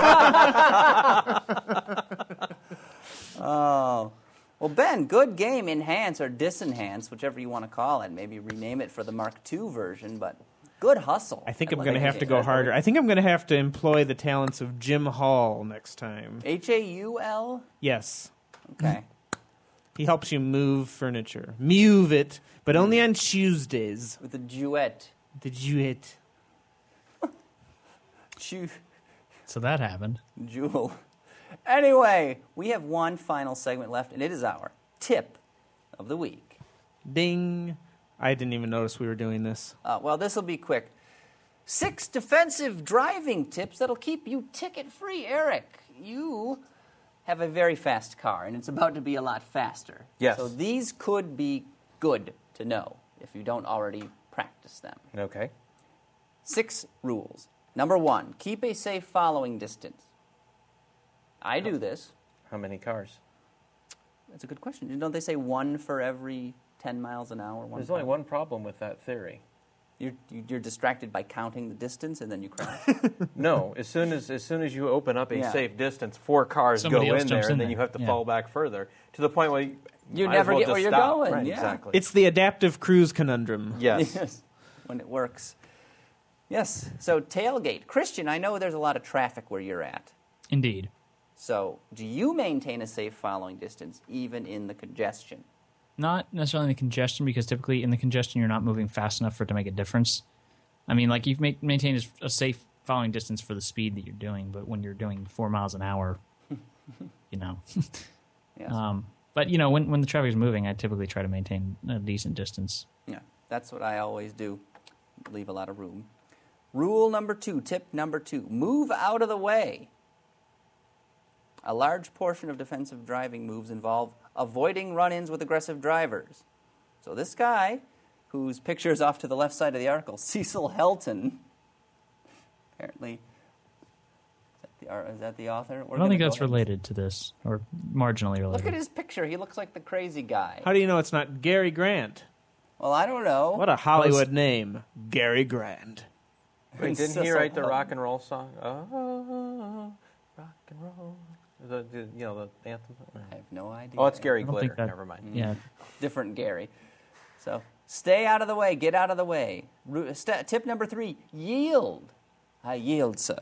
[SPEAKER 3] that?
[SPEAKER 1] Oh. Well, Ben, good game. Enhance or disenhance, whichever you want to call it. Maybe rename it for the Mark two version, but good hustle.
[SPEAKER 4] I think I'm
[SPEAKER 1] like
[SPEAKER 4] going to
[SPEAKER 1] it.
[SPEAKER 4] have to go harder. I think I'm going to have to employ the talents of Jim Hall next time.
[SPEAKER 1] H A U L?
[SPEAKER 4] Yes.
[SPEAKER 1] Okay.
[SPEAKER 4] He helps you move furniture. Move it, but only on Tuesdays.
[SPEAKER 1] With a duet.
[SPEAKER 4] Did you it?
[SPEAKER 1] Chew.
[SPEAKER 3] So that happened.
[SPEAKER 1] Jewel. Anyway, we have one final segment left, and it is our tip of the week.
[SPEAKER 4] Ding. I didn't even notice we were doing this.
[SPEAKER 1] Uh, well, this will be quick. Six defensive driving tips that'll keep you ticket-free. Eric, you have a very fast car, and it's about to be a lot faster.
[SPEAKER 2] Yes.
[SPEAKER 1] So these could be good to know if you don't already practice them.
[SPEAKER 2] Okay.
[SPEAKER 1] Six rules. Number one, keep a safe following distance. I do this.
[SPEAKER 2] How many cars?
[SPEAKER 1] That's a good question. Don't they say one for every ten miles an hour? One
[SPEAKER 2] There's only
[SPEAKER 1] car?
[SPEAKER 2] one problem with that theory.
[SPEAKER 1] You're, you're distracted by counting the distance, and then you crash.
[SPEAKER 2] No, as soon as as soon as you open up a
[SPEAKER 1] Yeah.
[SPEAKER 2] safe distance, four cars
[SPEAKER 3] Somebody
[SPEAKER 2] go
[SPEAKER 3] else
[SPEAKER 2] in
[SPEAKER 3] jumps
[SPEAKER 2] there,
[SPEAKER 3] in
[SPEAKER 2] and then
[SPEAKER 3] there.
[SPEAKER 2] you have to
[SPEAKER 3] Yeah.
[SPEAKER 2] fall back further to the point where you,
[SPEAKER 1] You
[SPEAKER 2] might as
[SPEAKER 1] never
[SPEAKER 2] well
[SPEAKER 1] get
[SPEAKER 2] just
[SPEAKER 1] where you're
[SPEAKER 2] stop.
[SPEAKER 1] going,
[SPEAKER 2] Right,
[SPEAKER 1] yeah.
[SPEAKER 2] exactly.
[SPEAKER 4] It's the adaptive cruise conundrum.
[SPEAKER 2] yes.
[SPEAKER 1] Yes, when it works. Yes, so tailgate. Christian, I know there's a lot of traffic where you're at.
[SPEAKER 3] Indeed.
[SPEAKER 1] So do you maintain a safe following distance even in the congestion?
[SPEAKER 3] Not necessarily in the congestion, because typically in the congestion you're not moving fast enough for it to make a difference. I mean, like you've ma- maintained a safe following distance for the speed that you're doing, but when you're doing four miles an hour, you know.
[SPEAKER 1] Yes.
[SPEAKER 3] um, but, you know, when, when the traffic is moving, I typically try to maintain a decent distance.
[SPEAKER 1] Yeah, that's what I always do. Leave a lot of room. Rule number two, tip number two, move out of the way. A large portion of defensive driving moves involve avoiding run-ins with aggressive drivers. So this guy, whose picture is off to the left side of the article, Cecil Helton, apparently, is that the, is that the author? We're
[SPEAKER 3] I don't think
[SPEAKER 1] gonna
[SPEAKER 3] that's
[SPEAKER 1] go ahead.
[SPEAKER 3] related to this, or marginally related.
[SPEAKER 1] Look at his picture. He looks like the crazy guy.
[SPEAKER 4] How do you know it's not Gary Grant?
[SPEAKER 1] Well, I don't know.
[SPEAKER 4] What a Hollywood name. Gary Grant.
[SPEAKER 2] Wait, didn't he
[SPEAKER 1] Cecil
[SPEAKER 2] write the
[SPEAKER 1] Helton.
[SPEAKER 2] rock and roll song? Oh, rock and roll. The, the, you know, the anthem?
[SPEAKER 1] I have no idea.
[SPEAKER 2] Oh, it's Gary
[SPEAKER 3] I don't
[SPEAKER 2] Glitter.
[SPEAKER 3] think that-
[SPEAKER 2] Never mind.
[SPEAKER 3] Yeah.
[SPEAKER 1] Different Gary. So stay out of the way. Get out of the way. Ru- st- tip number three, yield. I yield, sir.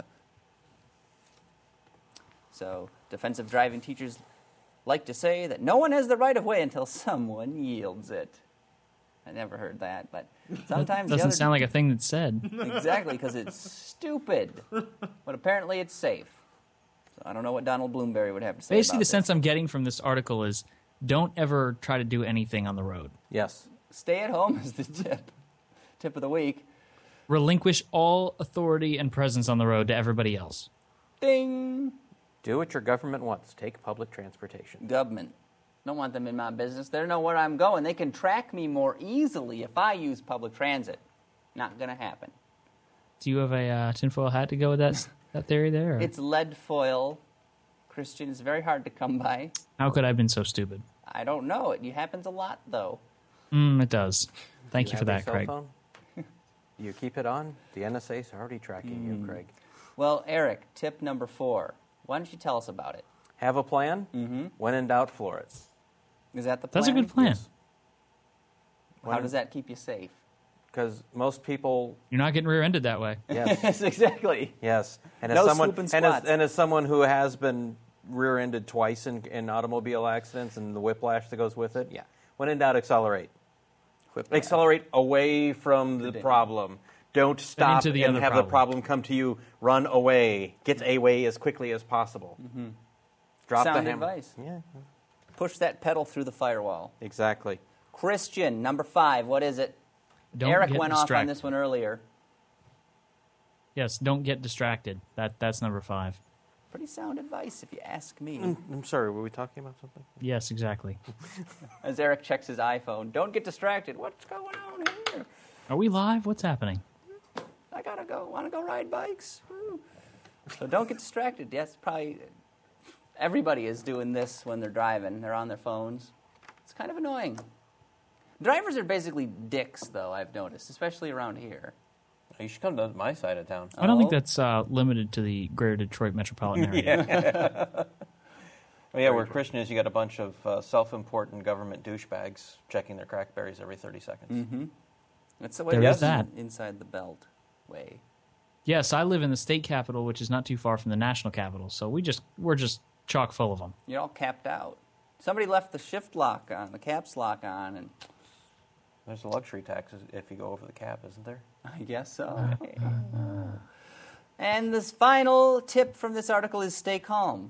[SPEAKER 1] So defensive driving teachers like to say that no one has the right of way until someone yields it. I never heard that, but sometimes the
[SPEAKER 3] Doesn't
[SPEAKER 1] other
[SPEAKER 3] sound like a thing that's said.
[SPEAKER 1] exactly because it's stupid, but apparently it's safe. So I don't know what Donald Bloomberry would have to say.
[SPEAKER 3] Basically,
[SPEAKER 1] about
[SPEAKER 3] the
[SPEAKER 1] this.
[SPEAKER 3] sense I'm getting from this article is don't ever try to do anything on the road.
[SPEAKER 2] Yes.
[SPEAKER 1] Stay at home is the tip. Tip of the week.
[SPEAKER 3] Relinquish all authority and presence on the road to everybody else.
[SPEAKER 1] Ding.
[SPEAKER 2] Do what your government wants. Take public transportation.
[SPEAKER 1] Government. Don't want them in my business. They don't know where I'm going. They can track me more easily if I use public transit. Not going to happen.
[SPEAKER 3] Do you have a uh, tinfoil hat to go with that that theory there? Or?
[SPEAKER 1] It's lead foil, Christian. It's very hard to come by.
[SPEAKER 3] How could I have been so stupid?
[SPEAKER 1] I don't know. It happens a lot, though.
[SPEAKER 3] Mm, it does. Thank you,
[SPEAKER 2] you
[SPEAKER 3] for
[SPEAKER 2] have
[SPEAKER 3] that,
[SPEAKER 2] your cell
[SPEAKER 3] Craig.
[SPEAKER 2] phone? You keep it on? The N S A's already tracking you, Craig.
[SPEAKER 1] Well, Eric, tip number four. Why don't you tell us about it?
[SPEAKER 2] Have a plan.
[SPEAKER 1] Mm-hmm.
[SPEAKER 2] When in doubt, floor it.
[SPEAKER 1] Is that the plan?
[SPEAKER 3] That's a good plan.
[SPEAKER 2] Yes.
[SPEAKER 1] How
[SPEAKER 2] When-
[SPEAKER 1] does that keep you safe?
[SPEAKER 2] Because most people,
[SPEAKER 3] You're not getting rear-ended that way.
[SPEAKER 2] yes,
[SPEAKER 1] Yes, exactly.
[SPEAKER 2] yes. And as
[SPEAKER 1] No
[SPEAKER 2] someone,
[SPEAKER 1] swooping
[SPEAKER 2] and as,
[SPEAKER 1] squats.
[SPEAKER 2] and as someone who has been rear-ended twice in, in automobile accidents and the whiplash that goes with it, yeah. When in doubt, accelerate.
[SPEAKER 1] Whiplash.
[SPEAKER 2] Accelerate away from the
[SPEAKER 1] danger.
[SPEAKER 2] problem. Don't stop
[SPEAKER 3] into the
[SPEAKER 2] and
[SPEAKER 3] other
[SPEAKER 2] have the
[SPEAKER 3] problem.
[SPEAKER 2] problem come to you. Run away. Get away as quickly as possible. Mm-hmm. Drop
[SPEAKER 1] Sound
[SPEAKER 2] the hammer.
[SPEAKER 1] advice.
[SPEAKER 2] Yeah,
[SPEAKER 1] Push that pedal through the firewall.
[SPEAKER 2] exactly.
[SPEAKER 1] Christian, number five. What is it?
[SPEAKER 3] Don't
[SPEAKER 1] Eric
[SPEAKER 3] get
[SPEAKER 1] went off on
[SPEAKER 3] distracted.
[SPEAKER 1] this one earlier.
[SPEAKER 3] Yes, don't get distracted. That That's number five.
[SPEAKER 1] Pretty sound advice, if you ask me.
[SPEAKER 2] Mm, I'm sorry, were we talking about something?
[SPEAKER 3] Yes, exactly.
[SPEAKER 1] As Eric checks his iPhone, don't get distracted. What's going on here?
[SPEAKER 3] Are we live? What's happening?
[SPEAKER 1] I gotta go. Want to go ride bikes? Woo. So don't get distracted. Yes, probably everybody is doing this when they're driving. They're on their phones. It's kind of annoying. Drivers are basically dicks, though, I've noticed, especially around here.
[SPEAKER 2] You should come to my side of town.
[SPEAKER 3] I don't think
[SPEAKER 1] Oh.
[SPEAKER 3] that's uh, limited to the greater Detroit metropolitan area.
[SPEAKER 2] Oh, yeah, where Christian is, you got a bunch of uh, self-important government douchebags checking their crackberries every thirty seconds.
[SPEAKER 1] Mm-hmm. That's the way
[SPEAKER 3] There
[SPEAKER 1] it
[SPEAKER 3] is that.
[SPEAKER 1] inside the belt way.
[SPEAKER 3] Yes, I live in the state capital, which is not too far from the national capital. So we just we're just chock full of them.
[SPEAKER 1] You're all capped out. Somebody left the shift lock on, the caps lock on, and
[SPEAKER 2] There's a luxury tax if you go over the cap, isn't there?
[SPEAKER 1] I guess so. And this final tip from this article is stay calm.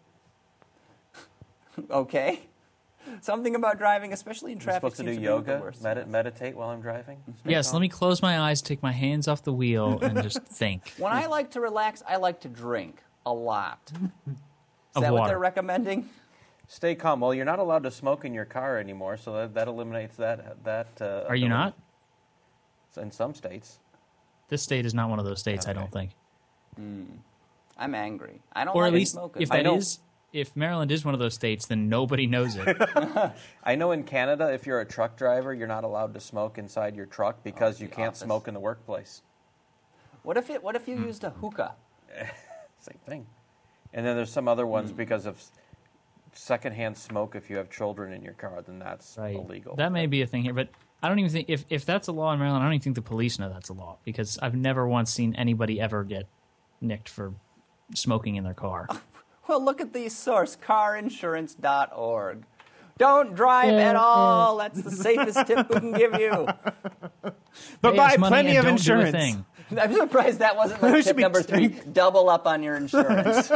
[SPEAKER 1] Okay. Something about driving, especially in
[SPEAKER 2] I'm
[SPEAKER 1] traffic,
[SPEAKER 2] supposed to
[SPEAKER 1] seems
[SPEAKER 2] do
[SPEAKER 1] be one of the
[SPEAKER 2] yoga,
[SPEAKER 1] worst.
[SPEAKER 2] medi- meditate while I'm driving? Stay
[SPEAKER 3] Yes,
[SPEAKER 2] calm.
[SPEAKER 3] let me close my eyes, take my hands off the wheel, and just think.
[SPEAKER 1] When I like to relax, I like to drink a lot. Is
[SPEAKER 3] Of
[SPEAKER 1] that what
[SPEAKER 3] water.
[SPEAKER 1] they're recommending?
[SPEAKER 2] Stay calm. Well, you're not allowed to smoke in your car anymore, so that, that eliminates that. that. Uh,
[SPEAKER 3] Are you
[SPEAKER 2] ability.
[SPEAKER 3] not?
[SPEAKER 2] In some states.
[SPEAKER 3] This state is not one of those states, I
[SPEAKER 2] Okay.
[SPEAKER 3] don't think.
[SPEAKER 1] I'm angry. I don't
[SPEAKER 3] Or
[SPEAKER 1] like
[SPEAKER 3] at least,
[SPEAKER 1] smoking.
[SPEAKER 3] if
[SPEAKER 2] I
[SPEAKER 3] that
[SPEAKER 2] know-
[SPEAKER 3] is, if Maryland is one of those states, then nobody knows it.
[SPEAKER 2] I know in Canada, if you're a truck driver, you're not allowed to smoke inside your truck because
[SPEAKER 1] Oh,
[SPEAKER 2] you
[SPEAKER 1] the
[SPEAKER 2] can't
[SPEAKER 1] office.
[SPEAKER 2] smoke in the workplace.
[SPEAKER 1] What if it? What if you
[SPEAKER 3] Hmm.
[SPEAKER 1] used a hookah?
[SPEAKER 2] Same thing. And then there's some other ones because of s- secondhand smoke. If you have children in your car, then that's
[SPEAKER 3] Right.
[SPEAKER 2] illegal.
[SPEAKER 3] That may be a thing here, but I don't even think if, if that's a law in Maryland, I don't even think the police know that's a law because I've never once seen anybody ever get nicked for smoking in their car.
[SPEAKER 1] Well, look at the source, car insurance dot org. Don't drive
[SPEAKER 3] Yeah,
[SPEAKER 1] at all. That's the safest tip we can give you.
[SPEAKER 4] But
[SPEAKER 3] Pay
[SPEAKER 4] buy
[SPEAKER 3] us money
[SPEAKER 4] plenty
[SPEAKER 3] and
[SPEAKER 4] of
[SPEAKER 3] don't do a
[SPEAKER 4] insurance.
[SPEAKER 3] thing.
[SPEAKER 1] I'm surprised that wasn't
[SPEAKER 4] There
[SPEAKER 1] like
[SPEAKER 4] should
[SPEAKER 1] tip
[SPEAKER 4] be
[SPEAKER 1] number three. Double up on your insurance.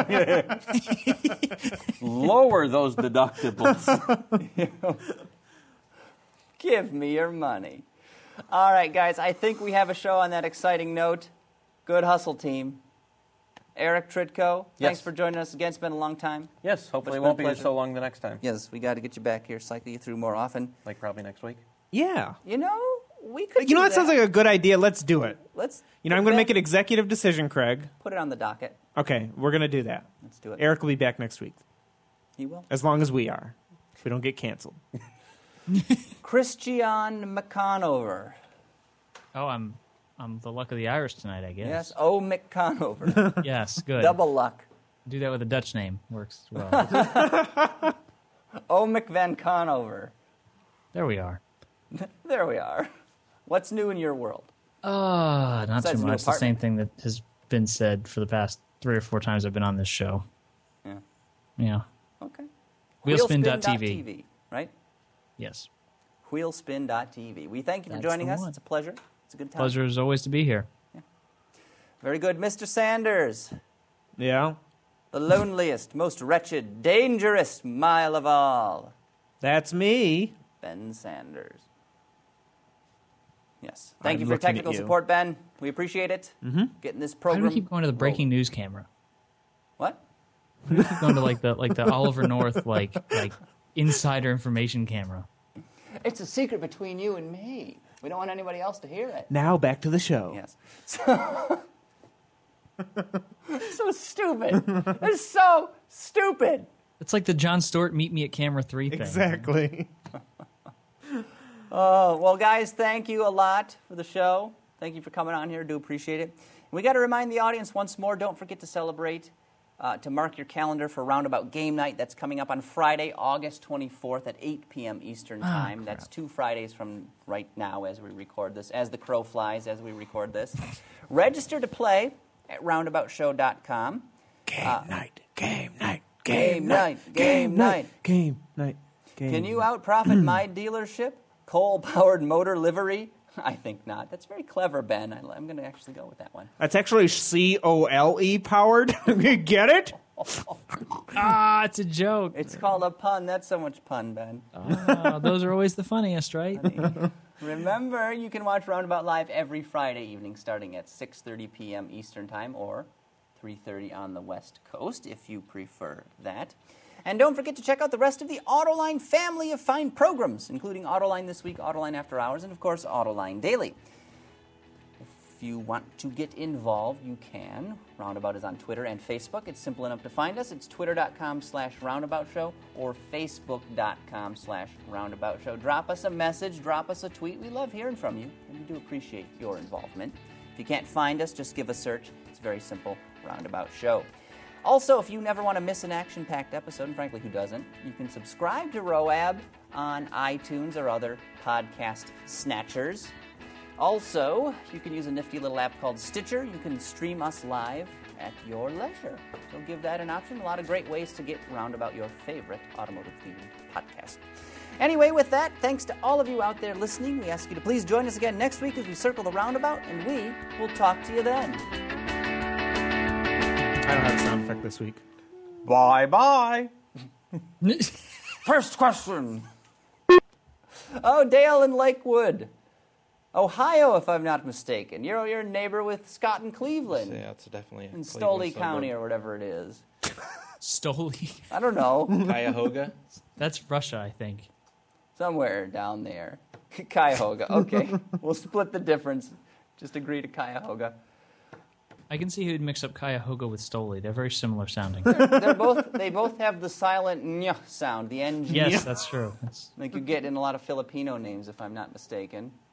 [SPEAKER 2] Lower those deductibles.
[SPEAKER 1] Give me your money. All right, guys, I think we have a show on that exciting note. Good hustle, team. Eric Tritko, thanks
[SPEAKER 2] Yes.
[SPEAKER 1] for joining us again. It's been a long time.
[SPEAKER 2] Yes, hopefully it
[SPEAKER 1] been a
[SPEAKER 2] won't be
[SPEAKER 1] pleasure.
[SPEAKER 2] so long the next time.
[SPEAKER 1] Yes, we got to get you back here, cycle you through more often.
[SPEAKER 2] Like probably next week.
[SPEAKER 4] Yeah.
[SPEAKER 1] You know, we could.
[SPEAKER 4] You know,
[SPEAKER 1] do
[SPEAKER 4] that sounds like a good idea. Let's do it.
[SPEAKER 1] Let's.
[SPEAKER 4] You know, I'm going to make an executive decision, Craig.
[SPEAKER 1] Put it on the docket.
[SPEAKER 4] Okay, we're going to do that.
[SPEAKER 1] Let's do it.
[SPEAKER 4] Eric will be back next week,
[SPEAKER 1] He will.
[SPEAKER 4] as long as we are. If we don't get canceled.
[SPEAKER 1] Christian McConover.
[SPEAKER 3] Oh, I'm I'm the luck of the Irish tonight, I guess.
[SPEAKER 1] Yes, O. McConover.
[SPEAKER 3] Yes, good.
[SPEAKER 1] Double luck.
[SPEAKER 3] Do that with a Dutch name. Works well.
[SPEAKER 1] O. McVan Conover.
[SPEAKER 3] There we are.
[SPEAKER 1] There we are. What's new in your world?
[SPEAKER 3] Uh, not
[SPEAKER 1] Besides
[SPEAKER 3] too
[SPEAKER 1] new
[SPEAKER 3] much. The same
[SPEAKER 1] apartment.
[SPEAKER 3] thing that has been said for the past three or four times I've been on this show.
[SPEAKER 1] Yeah.
[SPEAKER 3] Yeah.
[SPEAKER 1] Okay.
[SPEAKER 3] Wheelspin dot
[SPEAKER 1] Wheelspin
[SPEAKER 3] T V.
[SPEAKER 1] T V, right?
[SPEAKER 3] Yes.
[SPEAKER 1] Wheelspin dot T V. We thank you for
[SPEAKER 3] That's
[SPEAKER 1] joining
[SPEAKER 3] the
[SPEAKER 1] us.
[SPEAKER 3] one.
[SPEAKER 1] It's a pleasure. It's a good time.
[SPEAKER 3] Pleasure as always to be here.
[SPEAKER 1] Very good. Mister Sanders,
[SPEAKER 4] Yeah,
[SPEAKER 1] the loneliest, most wretched, dangerous mile of all.
[SPEAKER 4] that's me.
[SPEAKER 1] Ben Sanders. Yes. Thank
[SPEAKER 4] I'm
[SPEAKER 1] you for your
[SPEAKER 4] looking at
[SPEAKER 1] technical
[SPEAKER 4] you.
[SPEAKER 1] support, Ben. We appreciate it. Mm-hmm. Getting this
[SPEAKER 3] Why do
[SPEAKER 1] program.
[SPEAKER 3] we keep going to the breaking news camera?
[SPEAKER 1] What?
[SPEAKER 3] Why do we keep going to like the like the Oliver North like like insider information camera?
[SPEAKER 1] It's a secret between you and me. We don't want anybody else to hear it.
[SPEAKER 4] Now back to the show.
[SPEAKER 1] Yes. So, so stupid. It's so stupid.
[SPEAKER 3] It's like the Jon Stewart "Meet Me at Camera Three" thing.
[SPEAKER 4] Exactly.
[SPEAKER 1] Oh, well, guys, thank you a lot for the show. Thank you for coming on here. Do appreciate it. We got to remind the audience once more, don't forget to celebrate, uh, to mark your calendar for Roundabout Game Night. That's coming up on Friday, August twenty-fourth at eight p.m. Eastern Time.
[SPEAKER 3] Oh,
[SPEAKER 1] That's two Fridays from right now as we record this, as the crow flies as we record this. Register to play at roundabout show dot com.
[SPEAKER 4] Game
[SPEAKER 1] Uh,
[SPEAKER 4] night. Game night.
[SPEAKER 1] Game night. Game night.
[SPEAKER 4] Game night. Game
[SPEAKER 1] Can you out-profit my dealership? Coal-powered motor livery? I think not. That's very clever, Ben. I, I'm going to actually go with that one.
[SPEAKER 4] That's actually C O L E powered. You get it?
[SPEAKER 3] Ah, it's a joke.
[SPEAKER 1] It's called a pun. That's so much pun, Ben.
[SPEAKER 3] Oh, those are always the funniest, right?
[SPEAKER 1] Remember, you can watch Roundabout Live every Friday evening starting at six thirty p.m. Eastern Time or three thirty on the West Coast, if you prefer that. And don't forget to check out the rest of the Autoline family of fine programs, including Autoline This Week, Autoline After Hours, and, of course, Autoline Daily. If you want to get involved, you can. Roundabout is on Twitter and Facebook. It's simple enough to find us. It's twitter.com slash roundabout show or facebook.com slash roundabout show. Drop us a message. Drop us a tweet. We love hearing from you, and we do appreciate your involvement. If you can't find us, just give a search. It's very simple, Roundabout Show. Also, if you never want to miss an action-packed episode, and frankly, who doesn't, you can subscribe to ROAB on iTunes or other podcast snatchers. Also, you can use a nifty little app called Stitcher. You can stream us live at your leisure. So give that an option. A lot of great ways to get roundabout your favorite automotive-themed podcast. Anyway, with that, thanks to all of you out there listening. We ask you to please join us again next week as we circle the roundabout, and we will talk to you then.
[SPEAKER 4] I don't have a sound effect this week.
[SPEAKER 2] Bye-bye.
[SPEAKER 1] First question. Oh, Dale in Lakewood, Ohio, if I'm not mistaken. You're your neighbor with Scott in Cleveland.
[SPEAKER 2] Yeah, it's definitely a
[SPEAKER 1] in
[SPEAKER 2] Cleveland
[SPEAKER 1] Stoley
[SPEAKER 2] suburb.
[SPEAKER 1] County or whatever it is.
[SPEAKER 3] Stoli.
[SPEAKER 1] I don't know.
[SPEAKER 2] Cuyahoga.
[SPEAKER 3] That's Russia, I think.
[SPEAKER 1] Somewhere down there. Cuyahoga. Okay. We'll split the difference. Just agree to Cuyahoga.
[SPEAKER 3] I can see who'd mix up Cuyahoga with Stoli. They're very similar sounding.
[SPEAKER 1] They're both. They both have the silent nya sound, the N G.
[SPEAKER 3] Yes, that's true. That's...
[SPEAKER 1] Like you get in a lot of Filipino names, if I'm not mistaken.